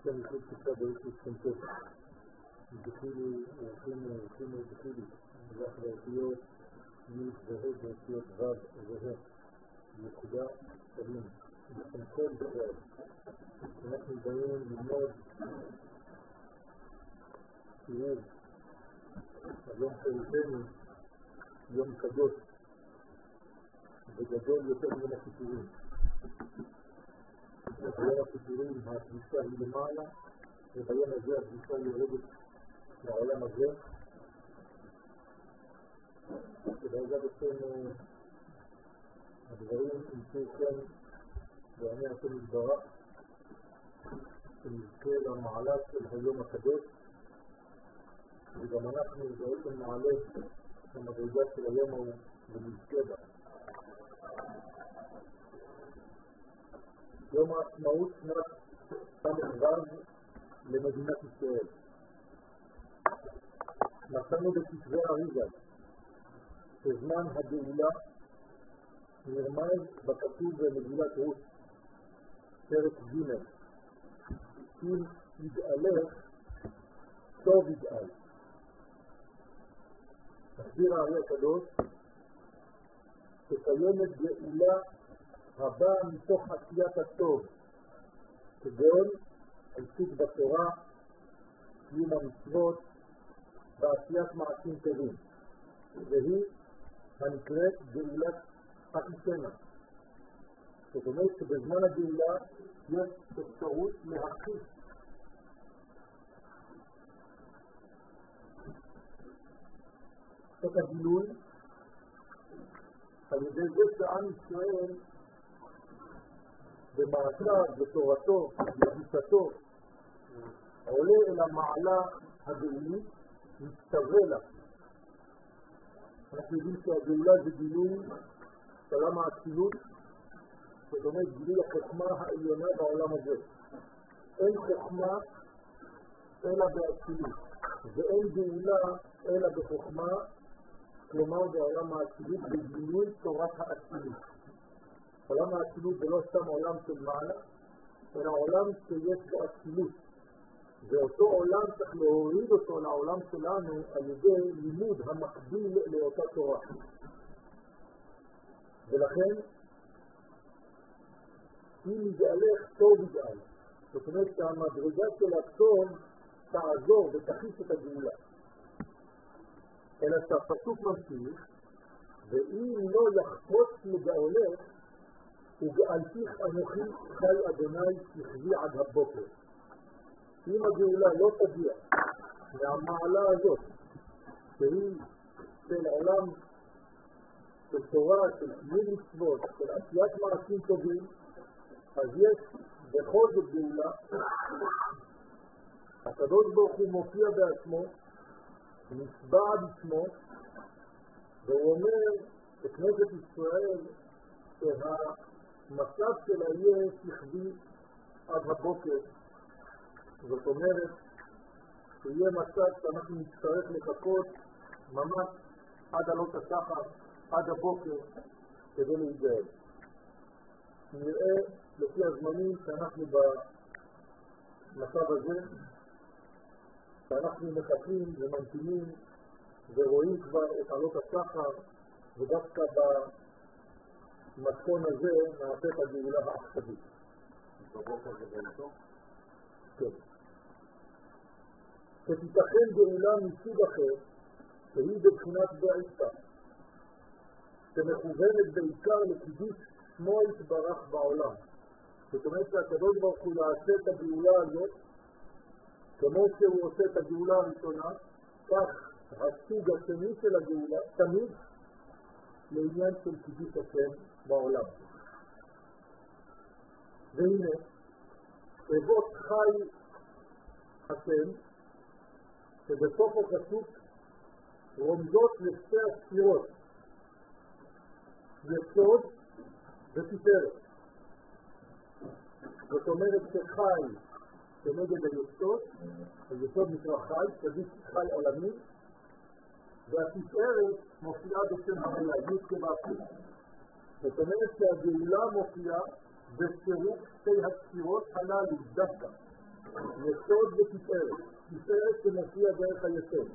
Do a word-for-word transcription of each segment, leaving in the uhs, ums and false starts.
השם יחליט קצת באיזשהו סקנטות. דחילי, חימו, חימו, דחילי. מזח באותיות, מיד והד, באותיות ו' והד. נקודה סלים. בסנכון בכלל. אנחנו באים ללמוד שיעור. היום חלטנו, יום קדוש. וגדול יותר מן הסיפורים. ביום הסיפורים הכניסה היא למעלה, וביום הזה הכניסה יורדת לעולם הזה. וברגע בשם הדברים ימצאו כאן בעיני השם יתברך, שנזכה למעלה של היום הקדוש, וגם אנחנו בעצם נעלה למדרגה של היום ההוא ונזכה בה. יום העצמאות שנת תש"ו למדינת ישראל. מצאנו בכתבי אריז"ל שזמן הגאולה נרמז בכתוב במגילת רות, פרק ג' אם יגאלך טוב יגאל. מסביר הארי הקדוש שקיימת גאולה הבאה מתוך עשיית הטוב, כגון העיסוק בתורה, קיום המצוות ועשיית מעשים טובים, והיא הנקראת גאולת אחיסנה. זאת אומרת שבזמן הגאולה יש אפשרות להכחיש את הגילוי על ידי זה שעם ישראל במעשיו, בתורתו, בגישתו, עולה אל המעלה הגאולית, מצטווה לה. אנחנו יודעים שהגאולה זה גילוי עולם האצילות, זאת אומרת גילוי החוכמה העליונה בעולם הזה. אין חוכמה אלא באצילות, ואין גאולה אלא בחוכמה, כלומר בעולם האצילות, בגילוי תורת האצילות. עולם האצילות זה לא סתם עולם של מעלה, אלא עולם שיש בו אצילות. ואותו עולם צריך להוריד אותו לעולם שלנו על ידי לימוד המקביל לאותה תורה. ולכן, אם יגאלך טוב יגאל. זאת אומרת שהמדרגה של הטוב תעזור ותחיש את הגאולה. אלא שהפסוק ממשיך, ואם לא יחפוץ לגאולך, וגאלתיך אנוכי חי אדוני שכבי עד הבוקר. אם הגאולה לא תגיע מהמעלה הזאת, שהיא של עולם של תורה, של קיום מצוות, של עשיית מעשים טובים, אז יש בכל זאת גאולה. הקדוש ברוך הוא מופיע בעצמו, נצבע בשמו, והוא אומר בכנסת ישראל שהמצב שלה יהיה שכבי עד הבוקר. זאת אומרת שיהיה מצב שאנחנו נצטרך לחכות ממש עד עלות השחר, עד הבוקר, כדי להיגאל. נראה לפי הזמנים שאנחנו במצב הזה, שאנחנו מחכים וממתינים ורואים כבר את עלות השחר, ודווקא במתכון הזה נעשית הגאולה העכשווית. בבוקר זה באותו? כן. שתיתכן גאולה מסוג אחר, שהיא בבחינת בעיסה, שמכוונת בעיקר לקידוש שמו יתברך בעולם. זאת אומרת שהקדוש ברוך הוא יעשה את הגאולה הזאת, כמו שהוא עושה את הגאולה הראשונה, כך הסוג השני של הגאולה, תמיד לעניין של קידוש השם בעולם. והנה, אבות חי השם, שבסוף הפסוק רומזות לשתי הספירות, יסוד ותפארת. זאת אומרת שחי כנגד היסוד, היסוד נקרא חי, צדיק חי עולמי, והתפארת מופיעה בשם המילה, י' כבאפי. זאת אומרת שהגאולה מופיעה בצירוף שתי הספירות הללו דווקא. יסוד ותפארת. תפארת שמופיע דרך היסוד.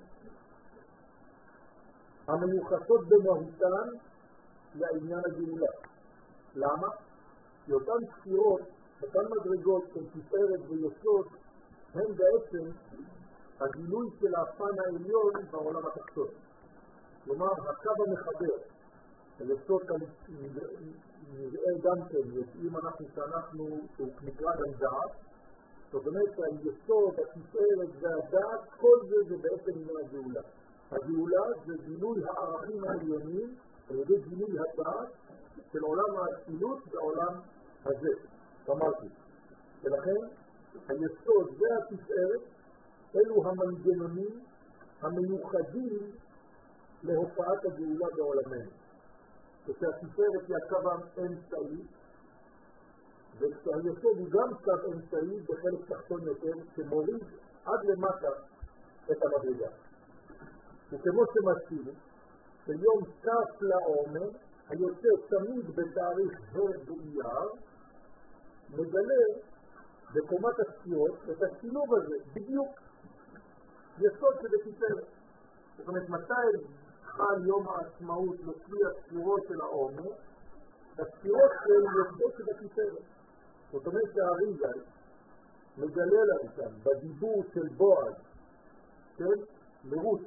המיוחסות במהותן לעניין הגאולה. למה? כי אותן ספירות, אותן מדרגות של תפארת ויסוד, הן בעצם הגילוי של הפן העליון בעולם התחתון. כלומר, הקו המחבר, היסוד נראה גם כן, אם אנחנו שאנחנו, הוא נקרא גם דעת, זאת אומרת שהיסוד, התפארת והדעת, כל זה זה בעצם עניין הגאולה. הגאולה זה גילוי הערכים העליונים, על ידי גילוי הדעת של עולם האצילות בעולם הזה, אמרתי. ולכן, היסוד והתפארת, אלו המנגנונים המיוחדים להופעת הגאולה בעולמנו. כשהתפארת היא הקו האמצעי, וכשהיסוד הוא גם קו אמצעי בחלק תחתון יותר, שמוריד עד למטה את המדרגה. וכמו שמצינו, ביום כ' לעומר, היוצא תמיד בתאריך ה' באייר, מגלה בקומת הספירות את השילוב הזה, בדיוק יסוד שבתפארת. זאת אומרת, מתי חל יום העצמאות לפי הספירות של העומר? הספירות של יסוד שבתפארת. זאת אומרת שהאריזל מגלה לנו כאן בדיבור של בועז, כן? לרות,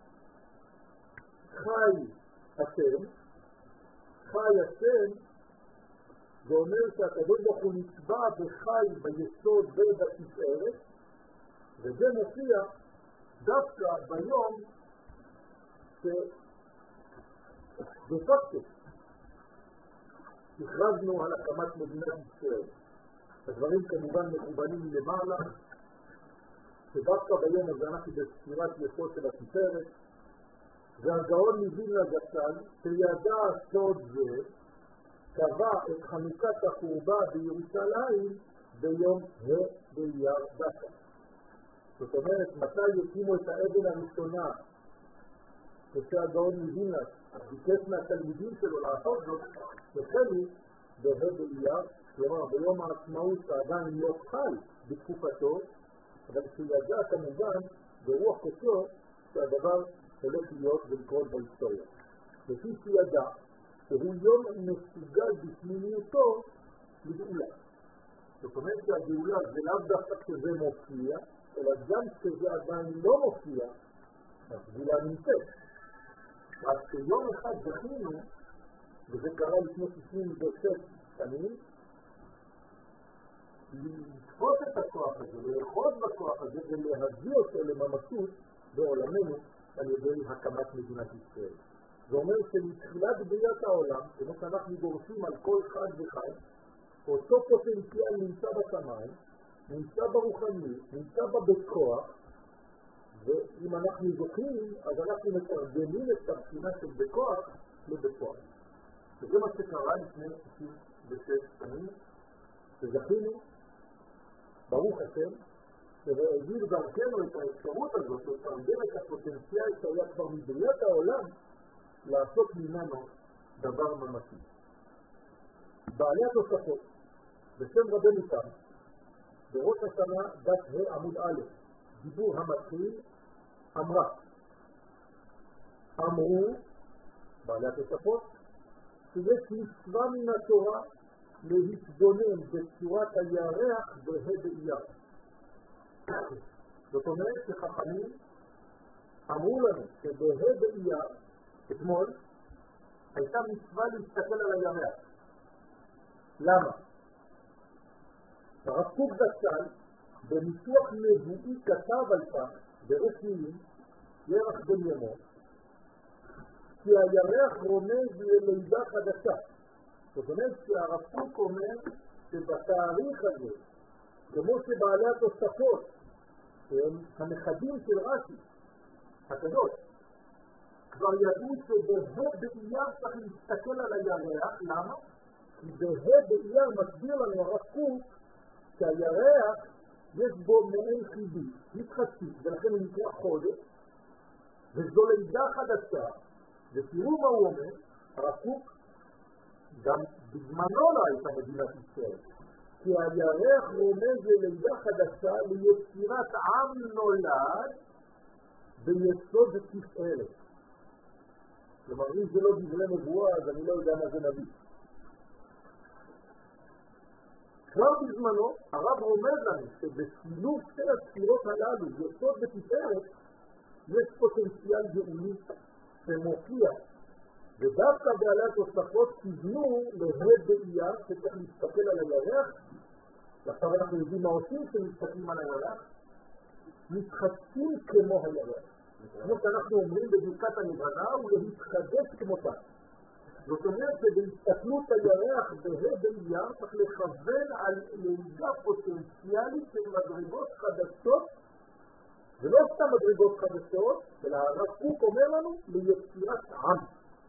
חי אתם, חי אתם, זה אומר שהקדוש ברוך הוא נצבע בחי ביסוד ובתפארת, וזה מופיע דווקא ביום שבפקת הכרזנו על הקמת מדינת ישראל. הדברים כמובן מכוונים למעלה, שדווקא ביום הזה אנחנו בספירת יסוד של התפארת, והגאון מווילנה זצ"ל, שידע סוד זה, קבע את חנוכת החורבה בירושלים ביום ה' באייר דווקא. זאת אומרת, מתי יקימו את האבן הראשונה, כשהגאון מווילנה ביקש מהתלמידים שלו לעשות זאת, החלו בה' באייר, כלומר ביום העצמאות שעדיין לא חל בתקופתו, אבל שידע כמובן ברוח קודשו שהדבר הולך להיות ולקרות בהיסטוריה. לפי שידע שהוא יום מסוגל בפנימיותו לגאולה. זאת אומרת שהגאולה זה לאו דווקא כשזה מופיע, אלא גם כשזה עדיין לא מופיע, הגאולה נמצאת. אז שיום אחד זכינו, וזה קרה לפני שישים ושש שנים, לתפוס את הכוח הזה, ולאחוז בכוח הזה, ולהביא אותו לממשות בעולמנו על ידי הקמת מדינת ישראל. זה אומר שמתחילת בריאת העולם, כמו שאנחנו דורשים על כל חד וחד, אותו פוטנציאל נמצא בשמיים, נמצא ברוחניות, נמצא בה בכוח, ואם אנחנו זוכים, אז אנחנו מתרגמים את הבחינה של בכוח לבכוח. וזה מה שקרה לפני שישים ושש שנים, שזכינו, ברוך השם, והעביר דרכנו את האפשרות הזאת, לתרגם את הפוטנציאל שהיה כבר מבריאת העולם, לעשות ממנו דבר ממשי. בעלי התוספות, בשם רבנו תם, בראש השנה דף ה' עמוד א', דיבור המתחיל, אמרה, אמרו, בעלי התוספות, שיש מצווה מן התורה להתבונן בצורת הירח בה' באייר. זאת אומרת שחכמים אמרו לנו שבה' באייר, אתמול, הייתה מצווה להסתכל על הירח. למה? הרב קוק זצ"ל בניסוח נבואי כתב על כך ברשמיים ירח בן ימו, כי הירח רומז ללידה חדשה. זאת אומרת שהרב קוק אומר שבתאריך הזה, כמו שבעלי התוספות, שהם הנכדים של רש"י הקדוש, כבר ידעו שבה' באייר צריך להסתכל על הירח. למה? כי בה' באייר מסביר לנו הרב קוק שהירח יש בו מעין חידוש, מתחדשות, ולכן הוא נקרא חודש, וזו לידה חדשה. ותראו מה הוא אומר, הרב קוק, גם בזמנו לא הייתה מדינת ישראל. כי הירח רומז ללידה חדשה ליצירת עם נולד ביסוד תפארת. כלומר, אם זה לא דברי נבואה, אז אני לא יודע מה זה נביא. כבר בזמנו, הרב רומז לנו שבשילוב של הספירות הללו, יסוד ותפארת, יש פוטנציאל גאולי שמופיע. ודווקא בעלי התוספות כיוונו להד באייר שצריך להסתכל על הירח. עכשיו אנחנו יודעים מה עושים כשמסתכלים על הירח. מתחדשים כמו הירח. כמו שאנחנו אומרים בברכת הנבנה, ולהתחדש כמותה. זאת אומרת שבהסתכלות הירח בהד באייר צריך לכוון על לידה פוטנציאלית של מדרגות חדשות, ולא סתם מדרגות חדשות, אלא הרב קוק אומר לנו ליצירת עם.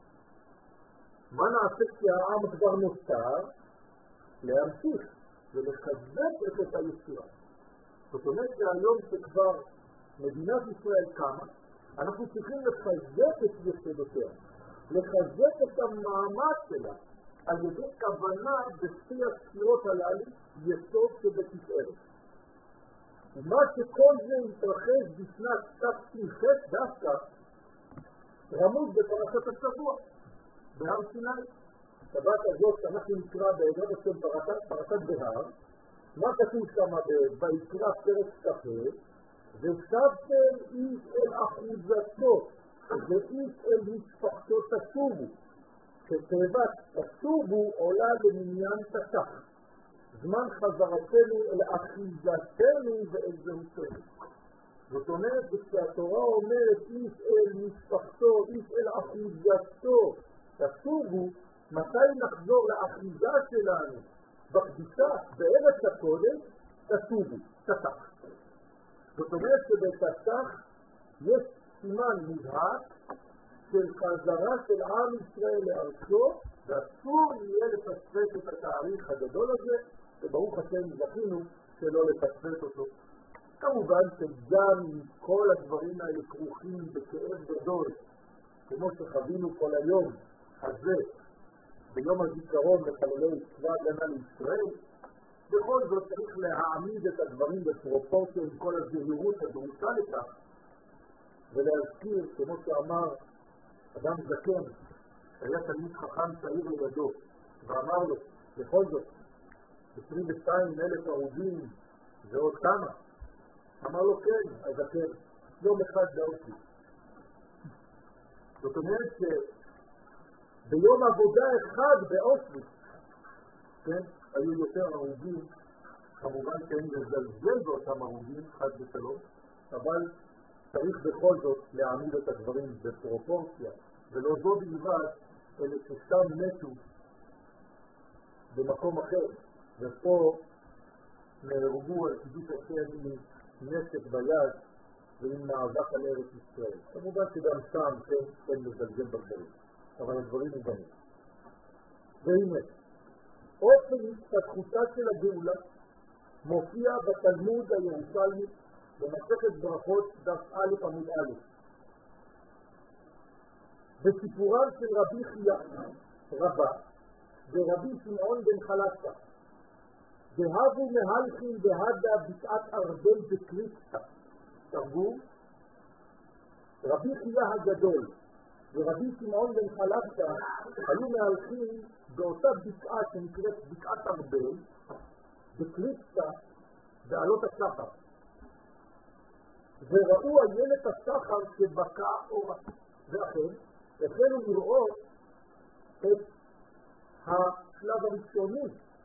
מה נעשה כשהעם כבר נוצר? להמשיך ולחזק את אותה יצירה. זאת אומרת שהיום שכבר מדינת ישראל קמה, אנחנו צריכים לחזק את יסודותיה, לחזק את המעמד שלה, על ידי כוונה בשתי הספירות הללו, יסוד שבתפארת. ומה שכל זה יתרחש בשנת תש"ח דווקא, רמוז בפרשת השבוע. בהר סיני. שבת הזאת שאנחנו נקרא בעזרת השם פרשת בהר, מה כתוב שם ויקרא פרק כ"ה? ושבתם איש אל אחוזתו ואיש אל משפחתו תשובו, שתיבת תשובו עולה למניין תש"ח. זמן חזרתנו אל אחיזתנו ואל זהותנו. זאת אומרת כשהתורה אומרת איש אל משפחתו, איש אל אחוזתו תשובו, מתי נחזור לאחיזה שלנו בקדושה בארץ הקודש? תשובו, תש"ח. זאת אומרת שבתש"ח יש סימן מובהק של חזרה של עם ישראל לארצו, ואסור יהיה לפספס את התאריך הגדול הזה, וברוך השם זכינו שלא לפספס אותו. כמובן שגם כל הדברים האלה כרוכים בכאב גדול, כמו שחווינו כל היום הזה, ביום הזיכרון לחללי צבא ההגנה לישראל. בכל זאת צריך להעמיד את הדברים בפרופורציה עם כל הזהירות הדרושה לכך, ולהזכיר, כמו שאמר אדם זקן, היה תלמיד חכם צעיר לידו, ואמר לו, בכל זאת, עשרים ושתיים אלף הרוגים זה עוד כמה? אמר לו, כן, הזקן, יום אחד באושוויץ. זאת אומרת שביום עבודה אחד באושוויץ, כן, היו יותר הרוגים, כמובן שאין לזלזל באותם הרוגים, חד ושלום, אבל צריך בכל זאת להעמיד את הדברים בפרופורציה, ולא זו בלבד, אלה שסתם מתו במקום אחר, ופה נהרגו על קידוש השם עם נשק ביד ועם מאבק על ארץ ישראל. כמובן שגם שם כן, כן לזלזל בדברים, אבל הדברים הם בנים. והנה, אופן התפתחותה של הגאולה מופיע בתלמוד הירושלמי במסכת ברכות דף א' עמוד א'. בסיפורם של רבי חייא רבה ורבי שמעון בן חלפתא, דהבו מהלכים בהדה בקעת ארבל בקריסטה. תרגום, רבי חייא הגדול ורבי שמעון בן חלפתא היו מהלכים באותה בקעה שנקראת בקעת ארבל בקריסטה בעלות השחר, וראו איילת השחר שבקע אורה, ואכן החלו לראות את השלב הראשוני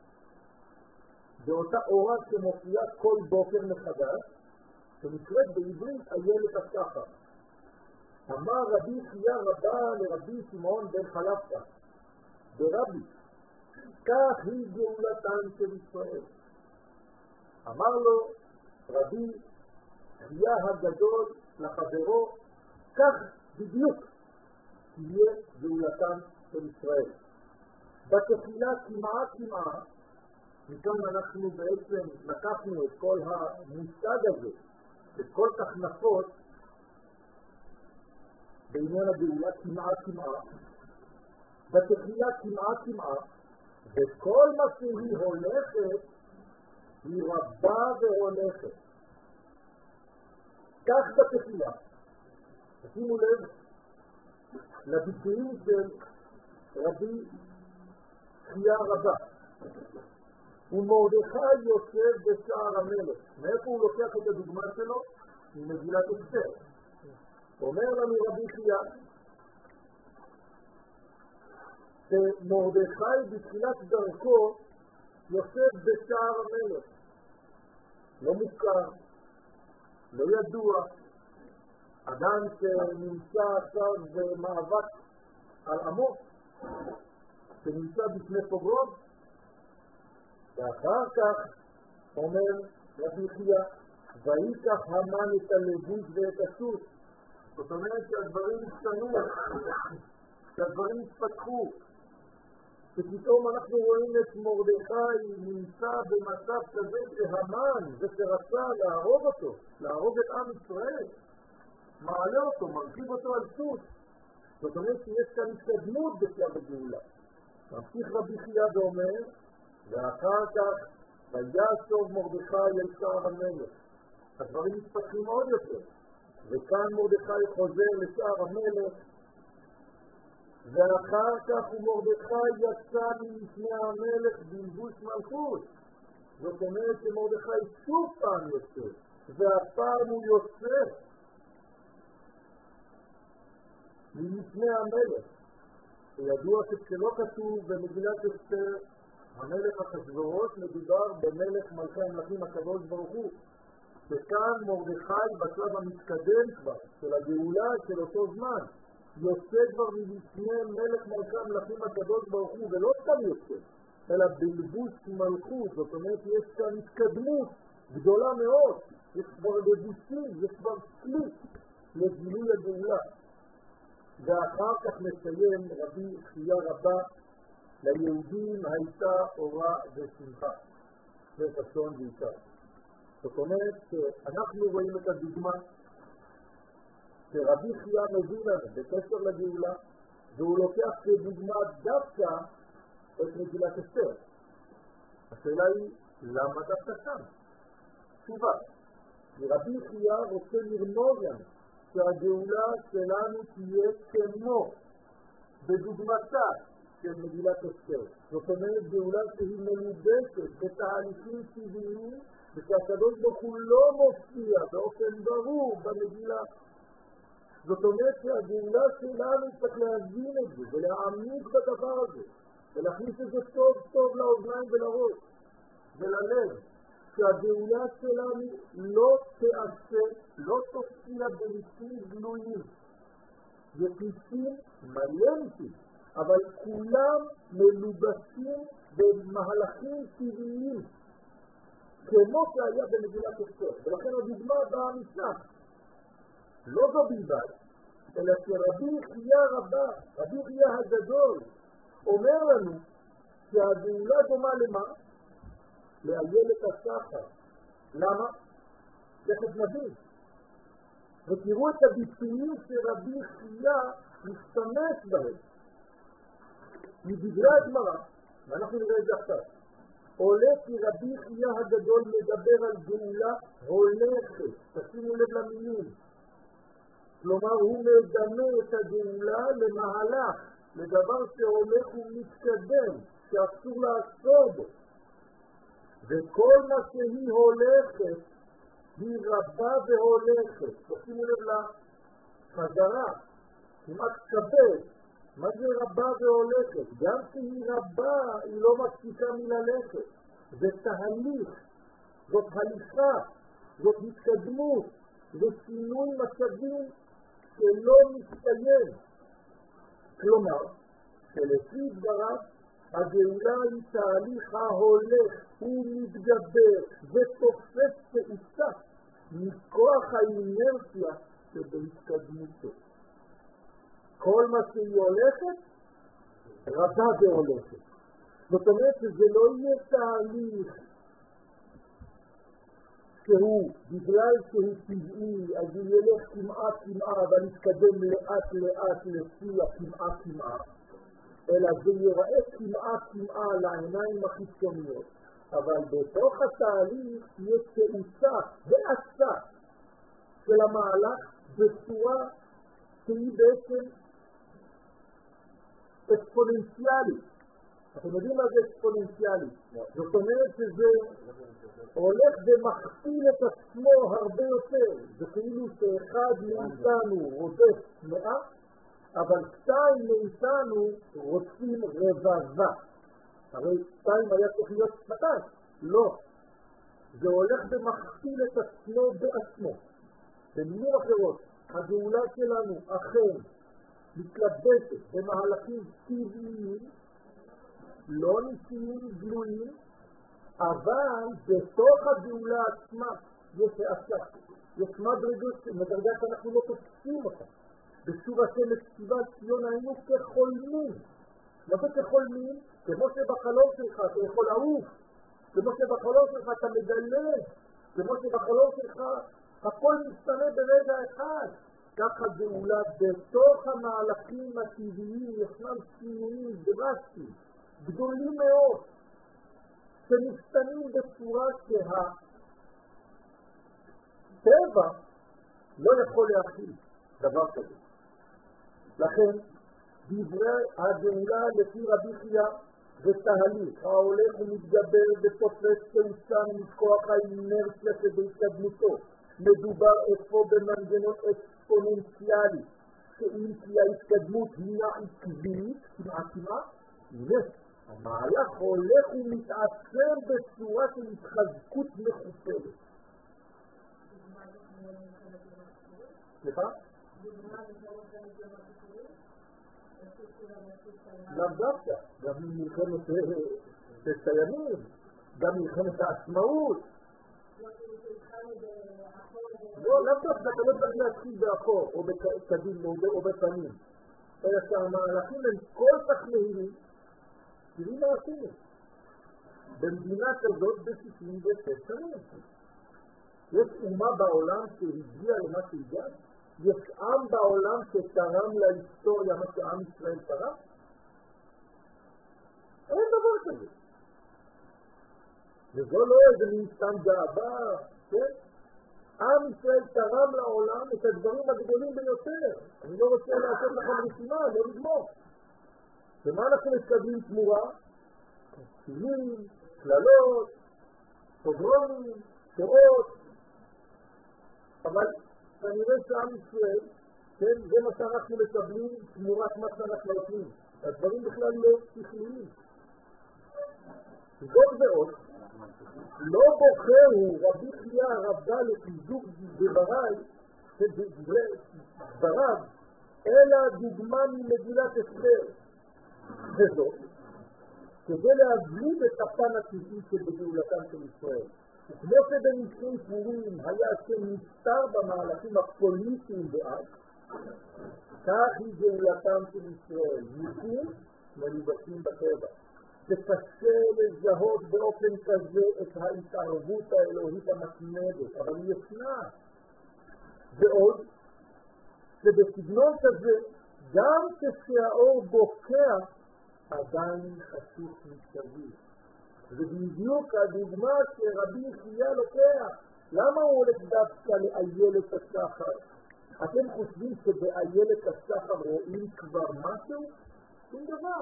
באותה אורה שמופיעה כל בוקר מחדש, שנקראת בעברית איילת השחר. אמר רבי חייא רבה לרבי שמעון בן חלפתא, ברבי, כך היא גאולתן של ישראל. אמר לו רבי חייא הגדול לחברו, כך בדיוק תהיה גאולתן של ישראל. בתחילה כמעט כמעט, מכאן אנחנו בעצם לקחנו את כל המושג הזה, את כל כך נפוץ בעניין הגאולה כמעט כמעט, בתחילה כמעט כמעט, וכל מה שהיא הולכת היא רבה והולכת. כך בתפילה. תשימו לב לביטויים של רבי חייא רבה. ומרדכי יושב בשער המלך. מאיפה הוא לוקח את הדוגמה שלו? ממגילת אסתר. אומר לנו רבי חייא שמרדכי בתחילת דרכו יושב בשער המלך. לא מוכר, לא ידוע. אדם שנמצא עכשיו במאבק על עמו, שנמצא בפני פוגרום, ואחר כך אומר רבי חייא ויקח המן את הלבוש ואת הסוס. זאת אומרת שהדברים השתנו, שהדברים התפתחו, שפתאום אנחנו רואים את מרדכי נמצא במצב כזה שהמן זה שרצה להרוג אותו, להרוג את עם ישראל, מעלה אותו, מרכיב אותו על סוס. זאת אומרת שיש כאן התקדמות בשלב הגאולה. ממשיך רבי חייא ואומר, ואחר כך וישוב מרדכי אל שער המלך. הדברים מתפתחים עוד יותר, וכאן מרדכי חוזר לשער המלך, ואחר כך מרדכי יצא מלפני המלך בלבוש מלכות. זאת אומרת שמרדכי שוב פעם יוצא, והפעם הוא יוצא מלפני המלך. ידוע שכשלא כתוב במגילת אסתר המלך אחשוורוש, מדובר במלך מלכי המלכים הקדוש ברוך הוא, וכאן מרדכי בשלב המתקדם כבר של הגאולה של אותו זמן יוצא כבר מלפני מלך מלכי המלכים הקדוש ברוך הוא, ולא סתם יוצא אלא בלבוש מלכות. זאת אומרת יש כאן התקדמות גדולה מאוד, יש כבר לבושים, יש כבר כלי לגילוי הגאולה. ואחר כך מסיים רבי חייא רבה, ליהודים הייתה אורה ושמחה וששון ועיקר. זאת אומרת שאנחנו רואים את הדוגמה שרבי חייא מביא לנו בקשר לגאולה, והוא לוקח כדוגמה דווקא את מגילת אסתר. השאלה היא, למה דווקא שם? תשובה, רבי חייא רוצה לרמוז לנו שהגאולה שלנו תהיה כמו בדוגמתה של מגילת אסתר. זאת אומרת גאולה שהיא מלובשת בתהליכים טבעיים, ושהקדוש ברוך הוא לא מופיע באופן ברור במגילה. זאת אומרת שהגאולה שלנו צריך להבין את זה ולהעמיק בדבר הזה ולהכניס את זה טוב טוב לאוזניים ולראש וללב, שהגאולה שלנו לא תעשה, לא תופיע בניסים גלויים. יש ניסים מלא ניסים, אבל כולם מלובשים במהלכים טבעיים כמו שהיה במגילת אסתר. ולכן הדוגמה באה משם. לא זו בלבד, אלא שרבי חייא רבה, רבי חייא הגדול, אומר לנו שהגאולה דומה למה? לאיילת השחר. למה? תכף נבין. ותראו את הביטויים שרבי חייא משתמש בהם. מדברי הגמרא, ואנחנו נראה את זה עכשיו, עולה כי רבי חייא הגדול מדבר על גאולה הולכת. תשימו לב למילים. כלומר הוא מדמה את הגאולה למהלך, לדבר שהולך ומתקדם, שאסור לעצור בו. וכל מה שהיא הולכת, היא רבה והולכת. תשימו לב לחזרה, כמעט כבד. מה זה רבה והולכת? גם שהיא רבה, היא לא מפסיקה מללכת. זה תהליך, זאת הליכה, זאת התקדמות, זה שינוי מצבים שלא מסתיים. כלומר, שלפי דבריו, הגאולה היא תהליך ההולך, הוא מתגבר ותופס תאוצה מכוח האינרציה שבהתקדמותו. כל מה שהיא הולכת, רבה והולכת. זאת אומרת שזה לא יהיה תהליך שהוא, בגלל שהוא טבעי, אז הוא ילך כמעה כמעה, אבל יתקדם לאט לאט לפי הכמעה כמעה, אלא זה ייראה כמעה כמעה לעיניים החיצוניות, אבל בתוך התהליך תהיה תאוצה ועצה של המהלך בצורה שהיא בעצם אקספוננציאלית. אתם יודעים מה זה אקספוננציאלי? זאת אומרת שזה הולך ומכפיל את עצמו הרבה יותר. זה כאילו שאחד מאיתנו רודף מאה, אבל שתיים מאיתנו רוצים רבבה. הרי שתיים היה צריך להיות שתיים. לא. זה הולך ומכפיל את עצמו בעצמו. במילים אחרות, הגאולה שלנו אכן מתלבטת במהלכים טבעיים, לא ניסיים גלויים, אבל בתוך הגאולה עצמה יש העשה, יש מדרגות, מדרגה שאנחנו לא תופסים אותה. בשורתנו לכתיבת ציון היינו כחולמים. מה זה כחולמים? כמו שבחלום שלך אתה יכול לעוף, כמו שבחלום שלך אתה מגלה, כמו שבחלום שלך הכל משתנה ברגע אחד. ככה גאולה בתוך המהלכים הטבעיים ישנם שינויים דרסטיים, גדולים מאוד, שמשתנים בצורה שהטבע לא יכול להכיל דבר כזה. לכן דברי הגאולה לפי רבי חייא ותהליך ההולך ומתגבר ותופס תאוצה מכוח האינרציה שבהתקדמותו. מדובר איפה במנגנון אקספוננציאלי, שאם כי ההתקדמות היא עקבית, כמעט כמעט, הנה, המהלך הולך ומתעצם בצורה של התחזקות מכופלת. סליחה? גם דווקא, גם מלחמת ששת הימים, גם מלחמת העצמאות. לא, לא דווקא, אתה לא צריך להתחיל באחור, או בקדים, או בפנים. אלא שהמהלכים הם כל כך מהירים, תראי מה עשינו. במדינה כזאת ב-שישים ושש שנים. יש אומה בעולם שהגיעה למה שהגיע? יש עם בעולם שתרם להיסטוריה מה שעם ישראל תרם? אין דבר כזה. וזו לא איזה מין סתם גאווה, כן? עם ישראל תרם לעולם את הדברים הגדולים ביותר. אני לא רוצה לעשות לכם רשימה, לא לגמור. ומה אנחנו מקבלים תמורה? טילים, כללות, פוגרומים, שורות. אבל כנראה שעם ישראל, כן, זה מה שאנחנו מקבלים תמורת מה שאנחנו עושים. הדברים בכלל לא שכליים. זאת ועוד, לא בוחר הוא רבי חייא רבדה לחיזוק דבריי, דבריו, אלא דוגמה ממגילת אסתר. וזאת, כדי להבליט את הפן הטבעי של גאולתם של ישראל. וכמו שבמקרים פורים היה השם נסתר במהלכים הפוליטיים דאז, כך היא גאולתם של ישראל. ניסים מלובשים בטבע. שקשה לזהות באופן כזה את ההתערבות האלוהית המתמדת, אבל היא ישנה. ועוד, שבסגנון כזה, גם כשהאור בוקע, עדיין חשוך מסביב. זה בדיוק הדוגמה שרבי חייא לוקח. למה הוא הולך דווקא לאיילת השחר? אתם חושבים שבאיילת השחר רואים כבר משהו? שום דבר.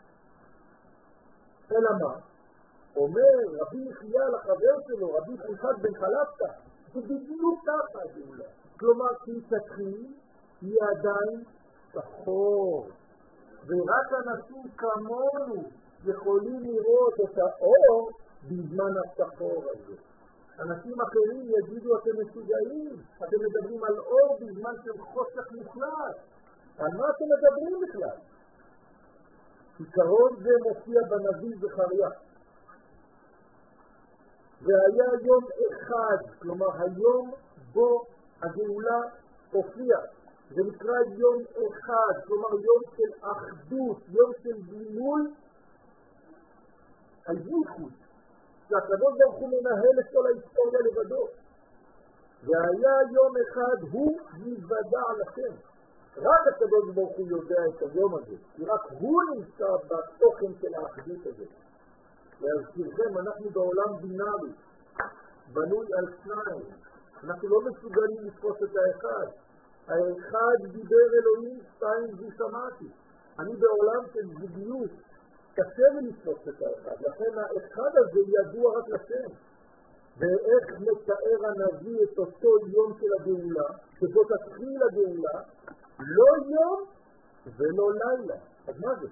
אלא מה? אומר רבי חייא לחבר שלו, רבי פנחס בן חלפתא, זה בדיוק ככה הגאולה. כלומר, שהיא תתחיל, היא עדיין שחור. ורק אנשים כמונו יכולים לראות את האור בזמן השחור הזה. אנשים אחרים יגידו, אתם משוגעים, אתם מדברים על אור בזמן של חושך מוחלט. על מה אתם מדברים בכלל? עיקרון זה מופיע בנביא זכריה. והיה יום אחד, כלומר היום בו הגאולה הופיע. זה נקרא יום אחד, כלומר יום של אחדות, יום של גילוי על ייחוד, שהקדוש ברוך הוא מנהל את כל ההיסטוריה לבדו. והיה יום אחד הוא יוודע לכם. רק הקדוש ברוך הוא יודע את היום הזה, כי רק הוא נמצא בתוכן של האחדות הזה. להזכירכם, אנחנו בעולם בינארי, בנוי על שניים. אנחנו לא מסוגלים לתפוס את האחד. האחד דיבר אלוהים, שתיים זו שמעתי. אני בעולם של זוגיות, קשה לי לתפוס את האחד. לכן האחד הזה ידוע רק לשם. ואיך מתאר הנביא את אותו יום של הגאולה, שבו תתחיל הגאולה, לא יום ולא לילה. אז מה זה?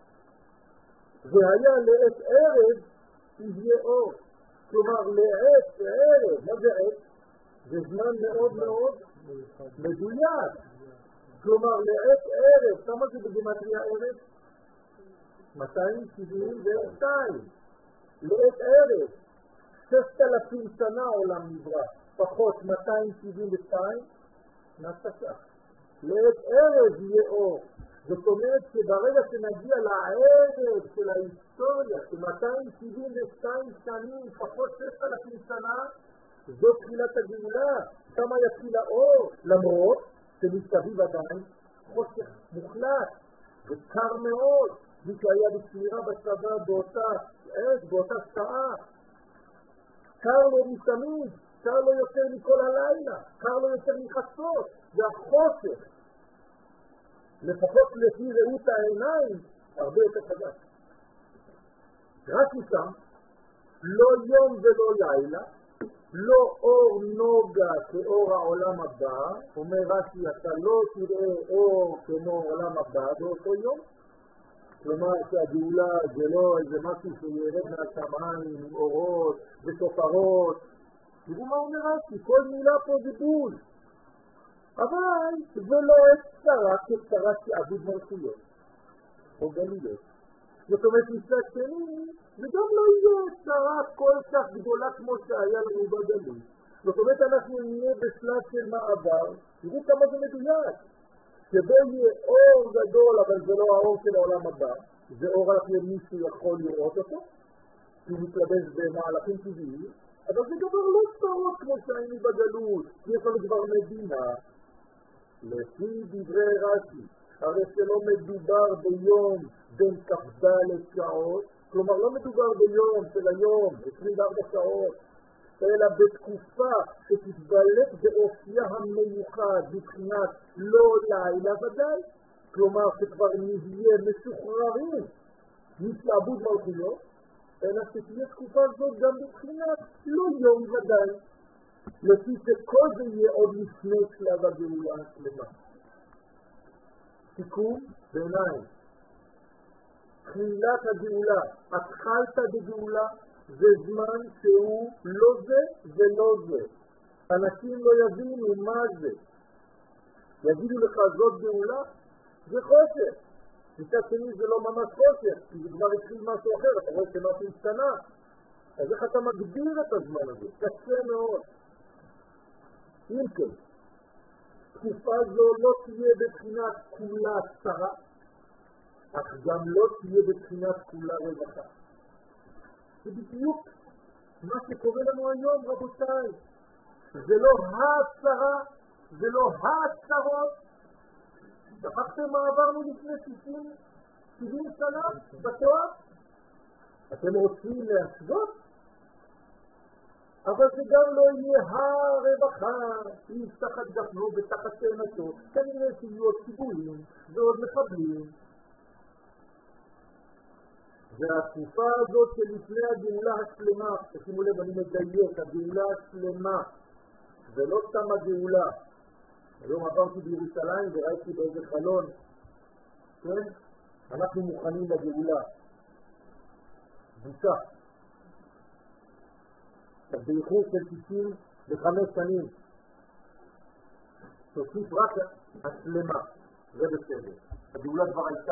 והיה לעת ערב יהיה אור. כלומר, לעת ערב, מה זה עת? זה זמן מאוד מאוד מדויק. כלומר, לעת ערב, כמה זה בגימטריה ערב? מאתיים שבעים ושתיים. לעת ערב, ששת אלפים שנה העולם נברא, פחות מאתיים שבעים ושתיים, נעשה. לעת ערב יהיה אור. זאת אומרת שברגע שנגיע לערב של ההיסטוריה, ש-מאתיים שבעים ושתיים שנים, פחות ששת אלפים שנה, זו תחילת הגאולה. כמה יתחיל האור, למרות שמסביב עדיין חושך מוחלט וקר מאוד. מי שהיה בשמירה בצבא באותה עת, באותה שעה, קר לו מתמיד, קר לו יותר מכל הלילה, קר לו יותר מחצות, זה החושך. לפחות לפי ראות העיניים, הרבה יותר חזק. רק משם, לא יום ולא לילה, לא אור נוגה כאור העולם הבא, אומר רש"י, אתה לא תראה אור כמו העולם הבא באותו יום, כלומר שהגאולה זה לא איזה משהו שירד מהשמיים עם אורות ותופרות. תראו מה אומר רש"י, כל מילה פה זה בול. אבל זה לא צרה כצרה שעבוד מלכויות או גלויות. זאת אומרת, מצד שני, זה גם לא יהיה צרה כל כך גדולה כמו שהיה לנו בגלות. זאת אומרת, אנחנו נהיה בשלב של מעבר, תראו כמה זה מדויק. שבו יהיה אור גדול, אבל זה לא האור של העולם הבא, זה אור רק למי שיכול לראות אותו, כי הוא מתלבש במהלכים טבעיים, אבל זה דבר לא צרות כמו שהיינו בגלות, כי יש לנו כבר מדינה. לפי דברי רש"י, הרי שלא מדובר ביום בין כ"ד שעות, כלומר לא מדובר ביום של היום, עשרים וארבע שעות, אלא בתקופה שתתבלט באופייה המיוחד מבחינת לא לילה ודאי, כלומר שכבר נהיה משוחררים משעבוד מלכויות, אלא שתהיה תקופה זאת גם מבחינת לא יום ודאי, לפי שכל זה יהיה עוד לפני שלב הגאולה השלמה. סיכום בעיניים, תחילת הגאולה, התחלת בגאולה, זה זמן שהוא לא זה ולא זה. אנשים לא יבינו מה זה. יגידו לך זאת גאולה, זה חושך. מצד שני זה לא ממש חושך, כי זה כבר התחיל משהו אחר, אתה רואה שמשהו השתנה. אז איך אתה מגדיר את הזמן הזה? קשה מאוד. אם כן, תקופה זו לא תהיה בבחינת כולה צרה, אך גם לא תהיה בבחינת כולה רווחה. זה בדיוק מה שקורה לנו היום, רבותיי. זה לא הצרה, זה לא הצרות. שכחתם מה עברנו לפני שישים שבעים שנה בתורה? אתם רוצים להשוות? אבל זה גם לא יהיה הרווחה, איש תחת גפנו ותחת תאנתו, כנראה שיהיו עוד ציבורים ועוד מחבלים. והתקופה הזאת שלפני הגאולה השלמה, תשימו לב, אני מדייק, הגאולה השלמה, זה לא סתם הגאולה. היום עברתי בירושלים וראיתי באיזה חלון, כן? אנחנו מוכנים לגאולה. בושה. באיחור של תשעים וחמש שנים. תוסיף רק השלמה, זה בסדר. הגאולה כבר הייתה.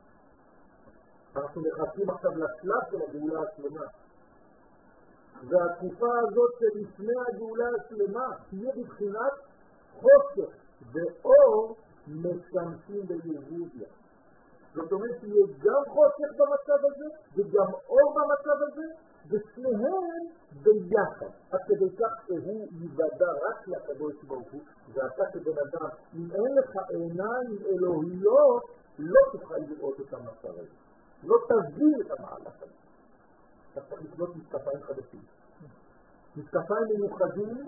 אנחנו מחכים עכשיו לשלב של הגאולה השלמה. והתקופה הזאת שלפני הגאולה השלמה תהיה בבחינת חושך ואור משמשים ביהודיה. זאת אומרת שיהיה גם חושך במצב הזה וגם אור במצב הזה, ושניהם ביחד. עד כדי כך שהוא יוודע רק לקדוש ברוך הוא, ואתה כבן אדם, אם אין לך עיניים אלוהיות, לא תוכל לראות את המצב הזה. לא תבין את המהלך הזה. אתה צריך לקנות משקפיים חדשים. משקפיים מיוחדים